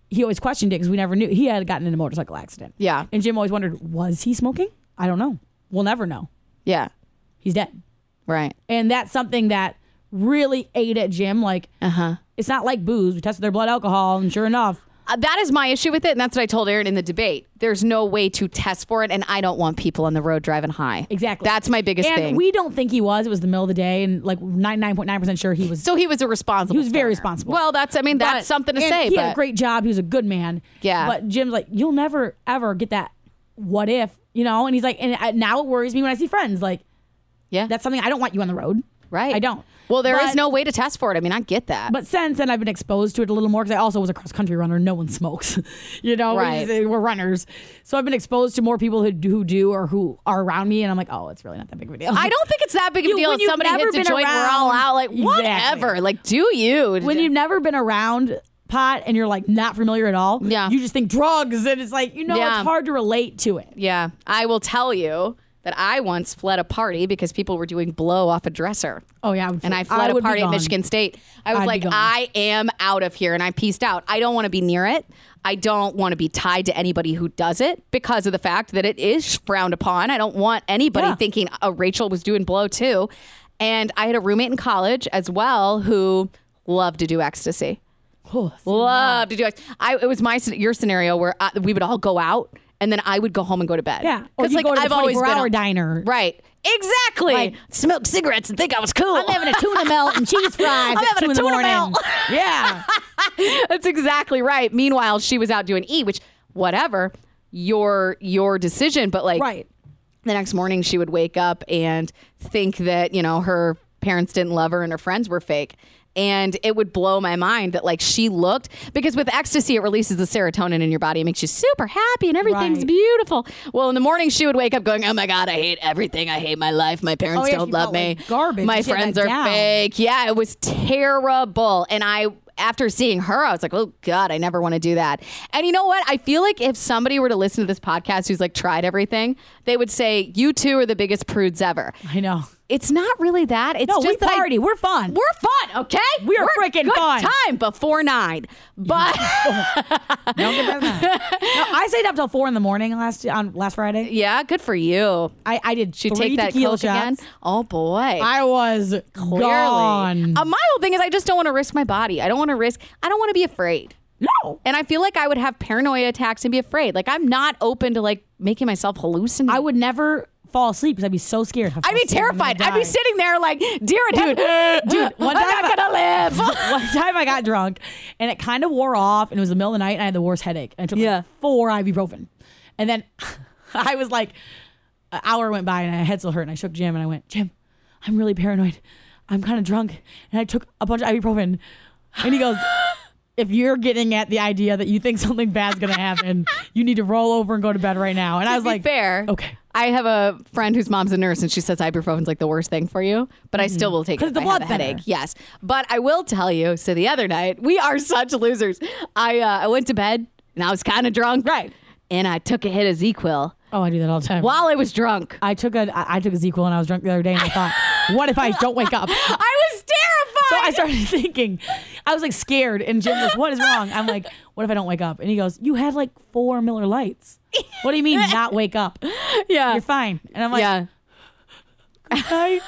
[SPEAKER 3] he always questioned it because we never knew. He had gotten in a motorcycle accident.
[SPEAKER 2] Yeah.
[SPEAKER 3] And Jim always wondered, was he smoking? I don't know. We'll never know.
[SPEAKER 2] Yeah.
[SPEAKER 3] He's dead.
[SPEAKER 2] Right.
[SPEAKER 3] And that's something that really ate at Jim. Like, it's not like booze. We tested their blood alcohol, and sure enough.
[SPEAKER 2] That is my issue with it, and that's what I told Aaron in the debate. There's no way to test for it, and I don't want people on the road driving high.
[SPEAKER 3] Exactly.
[SPEAKER 2] That's my biggest thing.
[SPEAKER 3] And we don't think he was. It was the middle of the day, and like 99.9% sure he was.
[SPEAKER 2] So he was a responsible
[SPEAKER 3] He was very
[SPEAKER 2] stoner.
[SPEAKER 3] responsible.
[SPEAKER 2] Well, that's something to say.
[SPEAKER 3] He
[SPEAKER 2] but
[SPEAKER 3] had a great job. He was a good man.
[SPEAKER 2] Yeah.
[SPEAKER 3] But Jim's like, you'll never, ever get that what if, And he's like, and now it worries me when I see friends. Like,
[SPEAKER 2] yeah,
[SPEAKER 3] that's something I don't want you on the road.
[SPEAKER 2] Right.
[SPEAKER 3] I don't.
[SPEAKER 2] Well, there is no way to test for it. I mean, I get that.
[SPEAKER 3] But since then, I've been exposed to it a little more because I also was a cross-country runner. No one smokes,
[SPEAKER 2] Right.
[SPEAKER 3] We're runners. So I've been exposed to more people who do or who are around me. And I'm like, oh, it's really not that big of a deal.
[SPEAKER 2] I don't think it's that big of a deal.
[SPEAKER 3] When
[SPEAKER 2] If somebody
[SPEAKER 3] you've
[SPEAKER 2] hits a
[SPEAKER 3] never
[SPEAKER 2] joint,
[SPEAKER 3] been
[SPEAKER 2] we're all
[SPEAKER 3] around-
[SPEAKER 2] out. Like,
[SPEAKER 3] Exactly.
[SPEAKER 2] whatever. Like, do you?
[SPEAKER 3] When you've never been around pot and you're like not familiar at all,
[SPEAKER 2] Yeah.
[SPEAKER 3] you just think drugs. And it's like,
[SPEAKER 2] Yeah.
[SPEAKER 3] it's hard to relate to it.
[SPEAKER 2] Yeah. I will tell you that I once fled a party because people were doing blow off a dresser.
[SPEAKER 3] Oh, yeah.
[SPEAKER 2] And I fled a
[SPEAKER 3] would be
[SPEAKER 2] party at
[SPEAKER 3] gone.
[SPEAKER 2] Michigan State. I was
[SPEAKER 3] I'd be
[SPEAKER 2] like,
[SPEAKER 3] gone.
[SPEAKER 2] I am out of here. And I pieced out. I don't want to be near it. I don't want to be tied to anybody who does it because of the fact that it is frowned upon. I don't want anybody
[SPEAKER 3] Yeah.
[SPEAKER 2] thinking, oh, Rachel was doing blow too. And I had a roommate in college as well who loved to do ecstasy. Loved to do ecstasy. It was your scenario where we would all go out. And then I would go home and go to bed.
[SPEAKER 3] Yeah. Or
[SPEAKER 2] Because
[SPEAKER 3] you
[SPEAKER 2] like
[SPEAKER 3] go to the
[SPEAKER 2] I've always been
[SPEAKER 3] 24-hour diner.
[SPEAKER 2] Right. Exactly.
[SPEAKER 3] Like-
[SPEAKER 2] smoke cigarettes and think I was cool.
[SPEAKER 3] I'm having a tuna melt and cheese fries
[SPEAKER 2] I'm
[SPEAKER 3] at
[SPEAKER 2] having
[SPEAKER 3] 2
[SPEAKER 2] a
[SPEAKER 3] in the
[SPEAKER 2] tuna
[SPEAKER 3] morning.
[SPEAKER 2] melt.
[SPEAKER 3] Yeah.
[SPEAKER 2] That's exactly right. Meanwhile, she was out doing E, which whatever, your decision. But like
[SPEAKER 3] Right.
[SPEAKER 2] the next morning she would wake up and think that, her parents didn't love her and her friends were fake. And it would blow my mind that like she looked, because with ecstasy, it releases the serotonin in your body. It makes you super happy and everything's
[SPEAKER 3] Right.
[SPEAKER 2] beautiful. Well, in the morning, she would wake up going, oh my God, I hate everything. I hate my life. My parents
[SPEAKER 3] yeah,
[SPEAKER 2] don't
[SPEAKER 3] she
[SPEAKER 2] love
[SPEAKER 3] felt
[SPEAKER 2] me.
[SPEAKER 3] like garbage.
[SPEAKER 2] My
[SPEAKER 3] She had
[SPEAKER 2] friends
[SPEAKER 3] that
[SPEAKER 2] are
[SPEAKER 3] down.
[SPEAKER 2] fake. Yeah, it was terrible. And after seeing her, I was like, oh God, I never want to do that. And you know what? I feel like if somebody were to listen to this podcast who's like tried everything, they would say, you two are the biggest prudes ever.
[SPEAKER 3] I know.
[SPEAKER 2] It's not really that. It's
[SPEAKER 3] No,
[SPEAKER 2] just
[SPEAKER 3] we
[SPEAKER 2] that
[SPEAKER 3] party. We're fun.
[SPEAKER 2] we're fun, okay?
[SPEAKER 3] We're freaking
[SPEAKER 2] good
[SPEAKER 3] fun.
[SPEAKER 2] time before 9. But
[SPEAKER 3] Don't get better than that. No, I stayed up till 4 in the morning last Friday.
[SPEAKER 2] yeah, good for you.
[SPEAKER 3] I did
[SPEAKER 2] Did you
[SPEAKER 3] 3
[SPEAKER 2] take that
[SPEAKER 3] tequila
[SPEAKER 2] Coke again?
[SPEAKER 3] shots.
[SPEAKER 2] Oh boy.
[SPEAKER 3] I was gone.
[SPEAKER 2] My whole thing is I just don't want to risk my body. I don't want to be afraid.
[SPEAKER 3] No.
[SPEAKER 2] And I feel like I would have paranoia attacks and be afraid. Like I'm not open to like making myself hallucinate.
[SPEAKER 3] I would never fall asleep because I'd be so scared.
[SPEAKER 2] I'd be terrified. I'd be sitting there like, dear dude,
[SPEAKER 3] One time
[SPEAKER 2] I'm not gonna live.
[SPEAKER 3] One time I got drunk and it kind of wore off and it was the middle of the night and I had the worst headache. And I took like 4 ibuprofen. And then I was like, an hour went by and my head still hurt and I shook Jim and I went, Jim, I'm really paranoid. I'm kind of drunk. And I took a bunch of ibuprofen. And he goes, if you're getting at the idea that you think something bad's going to happen, you need to roll over and go to bed right now. And I was like,
[SPEAKER 2] fair.
[SPEAKER 3] okay.
[SPEAKER 2] I have a friend whose mom's a nurse and she says ibuprofen's like the worst thing for you, but I still will take it
[SPEAKER 3] 'Cause
[SPEAKER 2] if
[SPEAKER 3] the
[SPEAKER 2] I have a
[SPEAKER 3] blood thinner.
[SPEAKER 2] headache. Yes. But I will tell you, so the other night, we are such losers. I went to bed and I was kind of drunk.
[SPEAKER 3] Right.
[SPEAKER 2] And I took a hit of Z-Quil
[SPEAKER 3] Oh, I do that all the time.
[SPEAKER 2] while I was drunk.
[SPEAKER 3] I took a Z-Quil and I was drunk the other day and I thought, what if I don't wake up?
[SPEAKER 2] I was terrified.
[SPEAKER 3] So I started thinking, I was like scared, and Jim goes, what is wrong? I'm like, what if I don't wake up? And he goes, you had like 4 Miller Lights. What do you mean not wake up?
[SPEAKER 2] Yeah.
[SPEAKER 3] You're fine. And I'm like,
[SPEAKER 2] Yeah.
[SPEAKER 3] I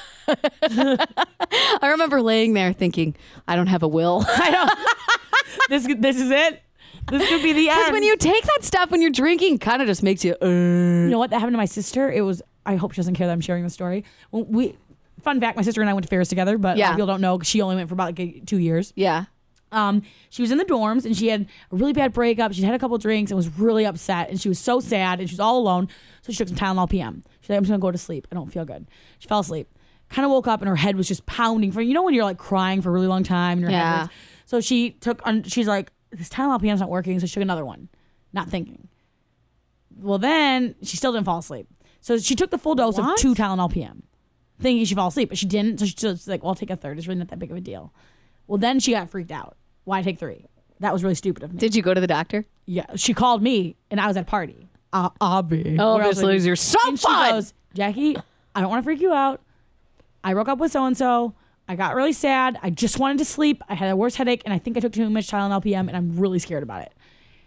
[SPEAKER 2] I remember laying there thinking, I don't have a will.
[SPEAKER 3] this is it. This could be the end.
[SPEAKER 2] Because when you take that stuff when you're drinking, it kind of just makes you,
[SPEAKER 3] You know what? That happened to my sister. It was, I hope she doesn't care that I'm sharing the story. Fun fact, my sister and I went to Ferris together, but a lot of people don't know because she only went for about like 2 years.
[SPEAKER 2] Yeah.
[SPEAKER 3] She was in the dorms and she had a really bad breakup. She'd had a couple drinks and was really upset and she was so sad and she was all alone. So she took some Tylenol PM. She's like, I'm just gonna go to sleep. I don't feel good. She fell asleep. Kind of woke up and her head was just pounding for, when you're like crying for a really long time and your head hurts. So she took, she's like, this Tylenol PM's not working. So she took another one, not thinking. Well, then she still didn't fall asleep. So she took the full dose of 2 Tylenol PM, thinking she'd fall asleep, but she didn't. So she's like, well, I'll take a third. It's really not that big of a deal. Well, then she got freaked out. Why take 3? That was really stupid of me.
[SPEAKER 2] Did you go to the doctor?
[SPEAKER 3] Yeah, she called me, and I was at a party. Obvi.
[SPEAKER 2] Oh,
[SPEAKER 3] Where else would I be?
[SPEAKER 2] you're so
[SPEAKER 3] and
[SPEAKER 2] fun.
[SPEAKER 3] She goes, Jackie, I don't want to freak you out. I broke up with so-and-so. I got really sad. I just wanted to sleep. I had a worse headache, and I think I took too much Tylenol PM, and I'm really scared about it.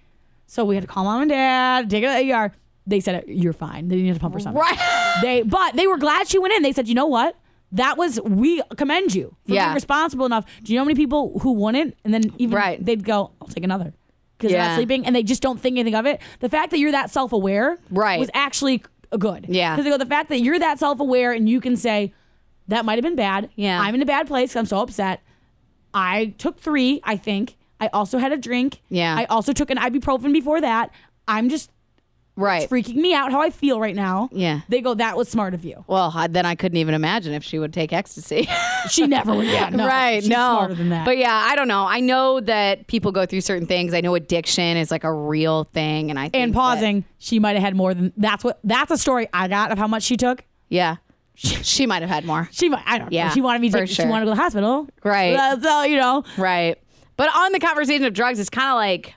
[SPEAKER 3] So we had to call mom and dad, take her to the ER. They said, you're fine. They didn't have to pump her something.
[SPEAKER 2] Right.
[SPEAKER 3] But they were glad she went in. They said, you know what? We commend you for being responsible enough. Do you know how many people who wouldn't? And then even they'd go, I'll take another. Because they're not sleeping and they just don't think anything of it. The fact that you're that self-aware was actually good.
[SPEAKER 2] Yeah.
[SPEAKER 3] Because they go, the fact that you're that self-aware and you can say, that might have been bad.
[SPEAKER 2] Yeah.
[SPEAKER 3] I'm in a bad place. I'm so upset. I took 3, I think. I also had a drink.
[SPEAKER 2] Yeah.
[SPEAKER 3] I also took an ibuprofen before that. I'm just it's freaking me out how I feel right now.
[SPEAKER 2] Yeah.
[SPEAKER 3] They go, that was smart of you.
[SPEAKER 2] Well, then I couldn't even imagine if she would take ecstasy.
[SPEAKER 3] She never would. Yeah, no.
[SPEAKER 2] Right.
[SPEAKER 3] She's smarter than that.
[SPEAKER 2] But yeah, I don't know. I know that people go through certain things. I know addiction is like a real thing. And I think
[SPEAKER 3] and pausing, she might have had more than that's a story I got of how much she took.
[SPEAKER 2] Yeah. She might have had more.
[SPEAKER 3] She might. I don't know.
[SPEAKER 2] Yeah,
[SPEAKER 3] she wanted me to.
[SPEAKER 2] sure.
[SPEAKER 3] She wanted to go to the hospital.
[SPEAKER 2] Right.
[SPEAKER 3] So, you know.
[SPEAKER 2] Right. But on the conversation of drugs, it's kind of like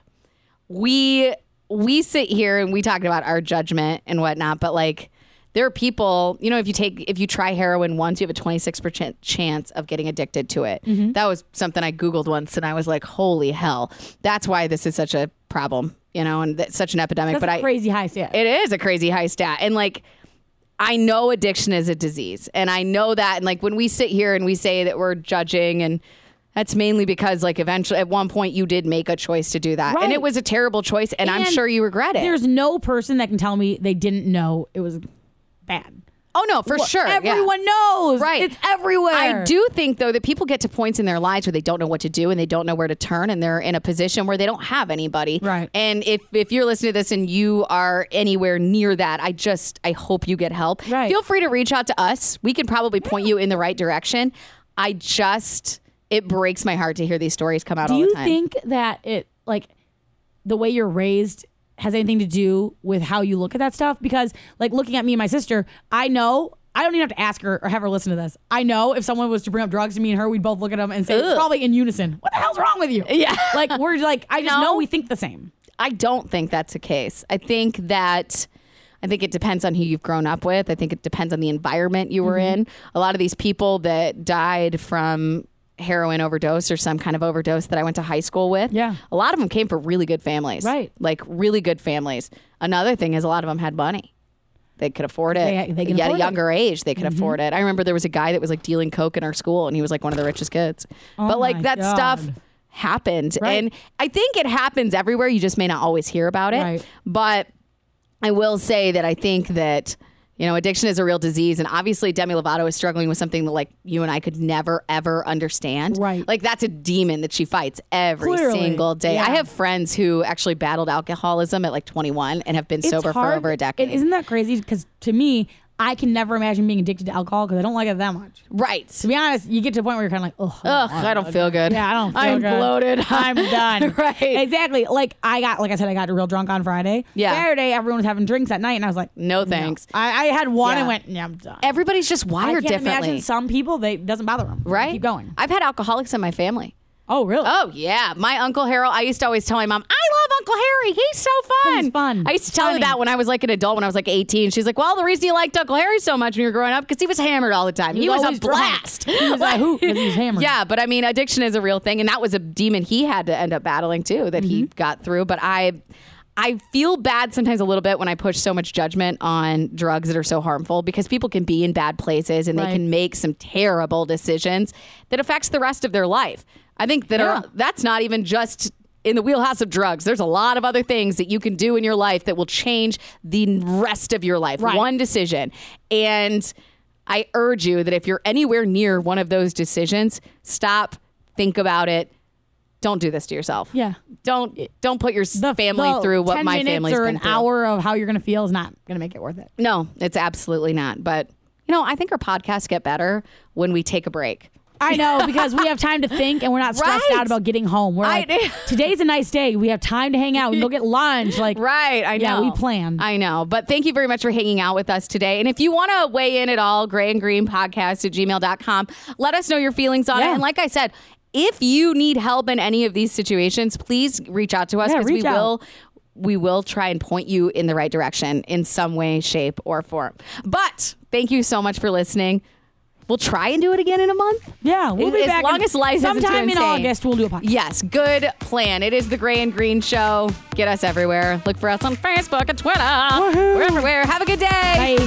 [SPEAKER 2] we sit here and we talk about our judgment and whatnot, but like there are people, you know, if you try heroin once, you have a 26% chance of getting addicted to it. Mm-hmm. That was something I Googled once and I was like, holy hell. That's why this is such a problem, you know, and such an epidemic.
[SPEAKER 3] That's a crazy high stat.
[SPEAKER 2] It is a crazy high stat. And like, I know addiction is a disease and I know that. And like when we sit here and we say that we're judging, and that's mainly because like eventually at one point you did make a choice to do that.
[SPEAKER 3] Right.
[SPEAKER 2] And it was a terrible choice and I'm sure you regret it.
[SPEAKER 3] There's no person that can tell me they didn't know it was bad.
[SPEAKER 2] Oh, no, for sure.
[SPEAKER 3] Everyone knows.
[SPEAKER 2] Right.
[SPEAKER 3] It's everywhere.
[SPEAKER 2] I do think, though, that people get to points in their lives where they don't know what to do and they don't know where to turn and they're in a position where they don't have anybody.
[SPEAKER 3] Right.
[SPEAKER 2] And if you're listening to this and you are anywhere near that, I hope you get help.
[SPEAKER 3] Right.
[SPEAKER 2] Feel free to reach out to us. We can probably point you in the right direction. It breaks my heart to hear these stories come out all the time.
[SPEAKER 3] Do you think that the way you're raised has anything to do with how you look at that stuff? Because like looking at me and my sister, I know, I don't even have to ask her or have her listen to this. I know if someone was to bring up drugs to me and her, we'd both look at them and say, probably in unison, what the hell's wrong with you?
[SPEAKER 2] Yeah.
[SPEAKER 3] Like we're like, I just know we think the same.
[SPEAKER 2] I don't think that's the case. I think it depends on who you've grown up with. I think it depends on the environment you were in. A lot of these people that died from heroin overdose or some kind of overdose that I went to high school with.
[SPEAKER 3] Yeah.
[SPEAKER 2] A lot of them came from really good families.
[SPEAKER 3] Right.
[SPEAKER 2] Like really good families. Another thing is a lot of them had money. They could afford it.
[SPEAKER 3] They can
[SPEAKER 2] at
[SPEAKER 3] afford
[SPEAKER 2] a younger age, they could afford it. I remember there was a guy that was like dealing coke in our school and he was like one of the richest kids. But like that stuff happened.
[SPEAKER 3] Right.
[SPEAKER 2] And I think it happens everywhere. You just may not always hear about it.
[SPEAKER 3] Right.
[SPEAKER 2] But I will say that I think that, you know, addiction is a real disease. And obviously Demi Lovato is struggling with something that like you and I could never, ever understand.
[SPEAKER 3] Right.
[SPEAKER 2] Like that's a demon that she fights every
[SPEAKER 3] Clearly.
[SPEAKER 2] single day.
[SPEAKER 3] Yeah.
[SPEAKER 2] I have friends who actually battled alcoholism at like 21 and have been sober for over a decade.
[SPEAKER 3] Isn't that crazy? Because to me, I can never imagine being addicted to alcohol because I don't like it that much.
[SPEAKER 2] Right.
[SPEAKER 3] To be honest, you get to a point where you're kind of like, ugh,
[SPEAKER 2] I don't feel good.
[SPEAKER 3] Yeah, I don't feel
[SPEAKER 2] I'm
[SPEAKER 3] good.
[SPEAKER 2] bloated.
[SPEAKER 3] I'm done.
[SPEAKER 2] Right.
[SPEAKER 3] Exactly. Like I got real drunk on Friday.
[SPEAKER 2] Yeah.
[SPEAKER 3] Saturday, everyone was having drinks at night, and I was like,
[SPEAKER 2] No thanks.
[SPEAKER 3] I had one
[SPEAKER 2] Yeah.
[SPEAKER 3] and went, yeah, I'm done.
[SPEAKER 2] Everybody's just
[SPEAKER 3] I
[SPEAKER 2] wired
[SPEAKER 3] can't
[SPEAKER 2] differently.
[SPEAKER 3] imagine some people, it doesn't bother them.
[SPEAKER 2] Right.
[SPEAKER 3] They keep going.
[SPEAKER 2] I've had alcoholics in my family.
[SPEAKER 3] Oh, really?
[SPEAKER 2] Oh, yeah. My Uncle Harold, I used to always tell my mom, I love Uncle Harry. He's so fun.
[SPEAKER 3] He's fun.
[SPEAKER 2] I used to tell her
[SPEAKER 3] Funny.
[SPEAKER 2] that when I was like an adult, when I was like 18. She's like, well, the reason you liked Uncle Harry so much when you were growing up, because he was hammered all the time. He was a
[SPEAKER 3] always drunk.
[SPEAKER 2] blast.
[SPEAKER 3] He was a hoot because he was hammered.
[SPEAKER 2] Yeah, but I mean, addiction is a real thing. And that was a demon he had to end up battling too, that he got through. But I feel bad sometimes a little bit when I push so much judgment on drugs that are so harmful, because people can be in bad places and they can make some terrible decisions that affects the rest of their life. I think that's not even just in the wheelhouse of drugs. There's a lot of other things that you can do in your life that will change the rest of your life.
[SPEAKER 3] Right.
[SPEAKER 2] One decision. And I urge you that if you're anywhere near one of those decisions, stop, think about it. Don't do this to yourself.
[SPEAKER 3] Yeah.
[SPEAKER 2] Don't put your family through what my family's
[SPEAKER 3] or
[SPEAKER 2] been
[SPEAKER 3] an
[SPEAKER 2] through.
[SPEAKER 3] hour of how you're going to feel is not going to make it worth it.
[SPEAKER 2] No, it's absolutely not. But, you know, I think our podcasts get better when we take a break.
[SPEAKER 3] I know, because we have time to think and we're not stressed
[SPEAKER 2] Right.
[SPEAKER 3] out about getting home. We're like, today's a nice day. We have time to hang out. We can go get lunch. Like,
[SPEAKER 2] Right, I know.
[SPEAKER 3] Yeah, we plan.
[SPEAKER 2] I know. But thank you very much for hanging out with us today. And if you want to weigh in at all, grayandgreenpodcast@gmail.com. Let us know your feelings on it. And like I said, if you need help in any of these situations, please reach out to us, because we will try and point you in the right direction in some way, shape, or form. But thank you so much for listening. We'll try and do it again in a month.
[SPEAKER 3] Yeah, we'll be back.
[SPEAKER 2] As long as life isn't too
[SPEAKER 3] sometime in
[SPEAKER 2] insane.
[SPEAKER 3] August, we'll do a podcast.
[SPEAKER 2] Yes, good plan. It is the Gray and Green Show. Get us everywhere. Look for us on Facebook and Twitter.
[SPEAKER 3] Woohoo.
[SPEAKER 2] We're everywhere. Have a good day.
[SPEAKER 3] Bye.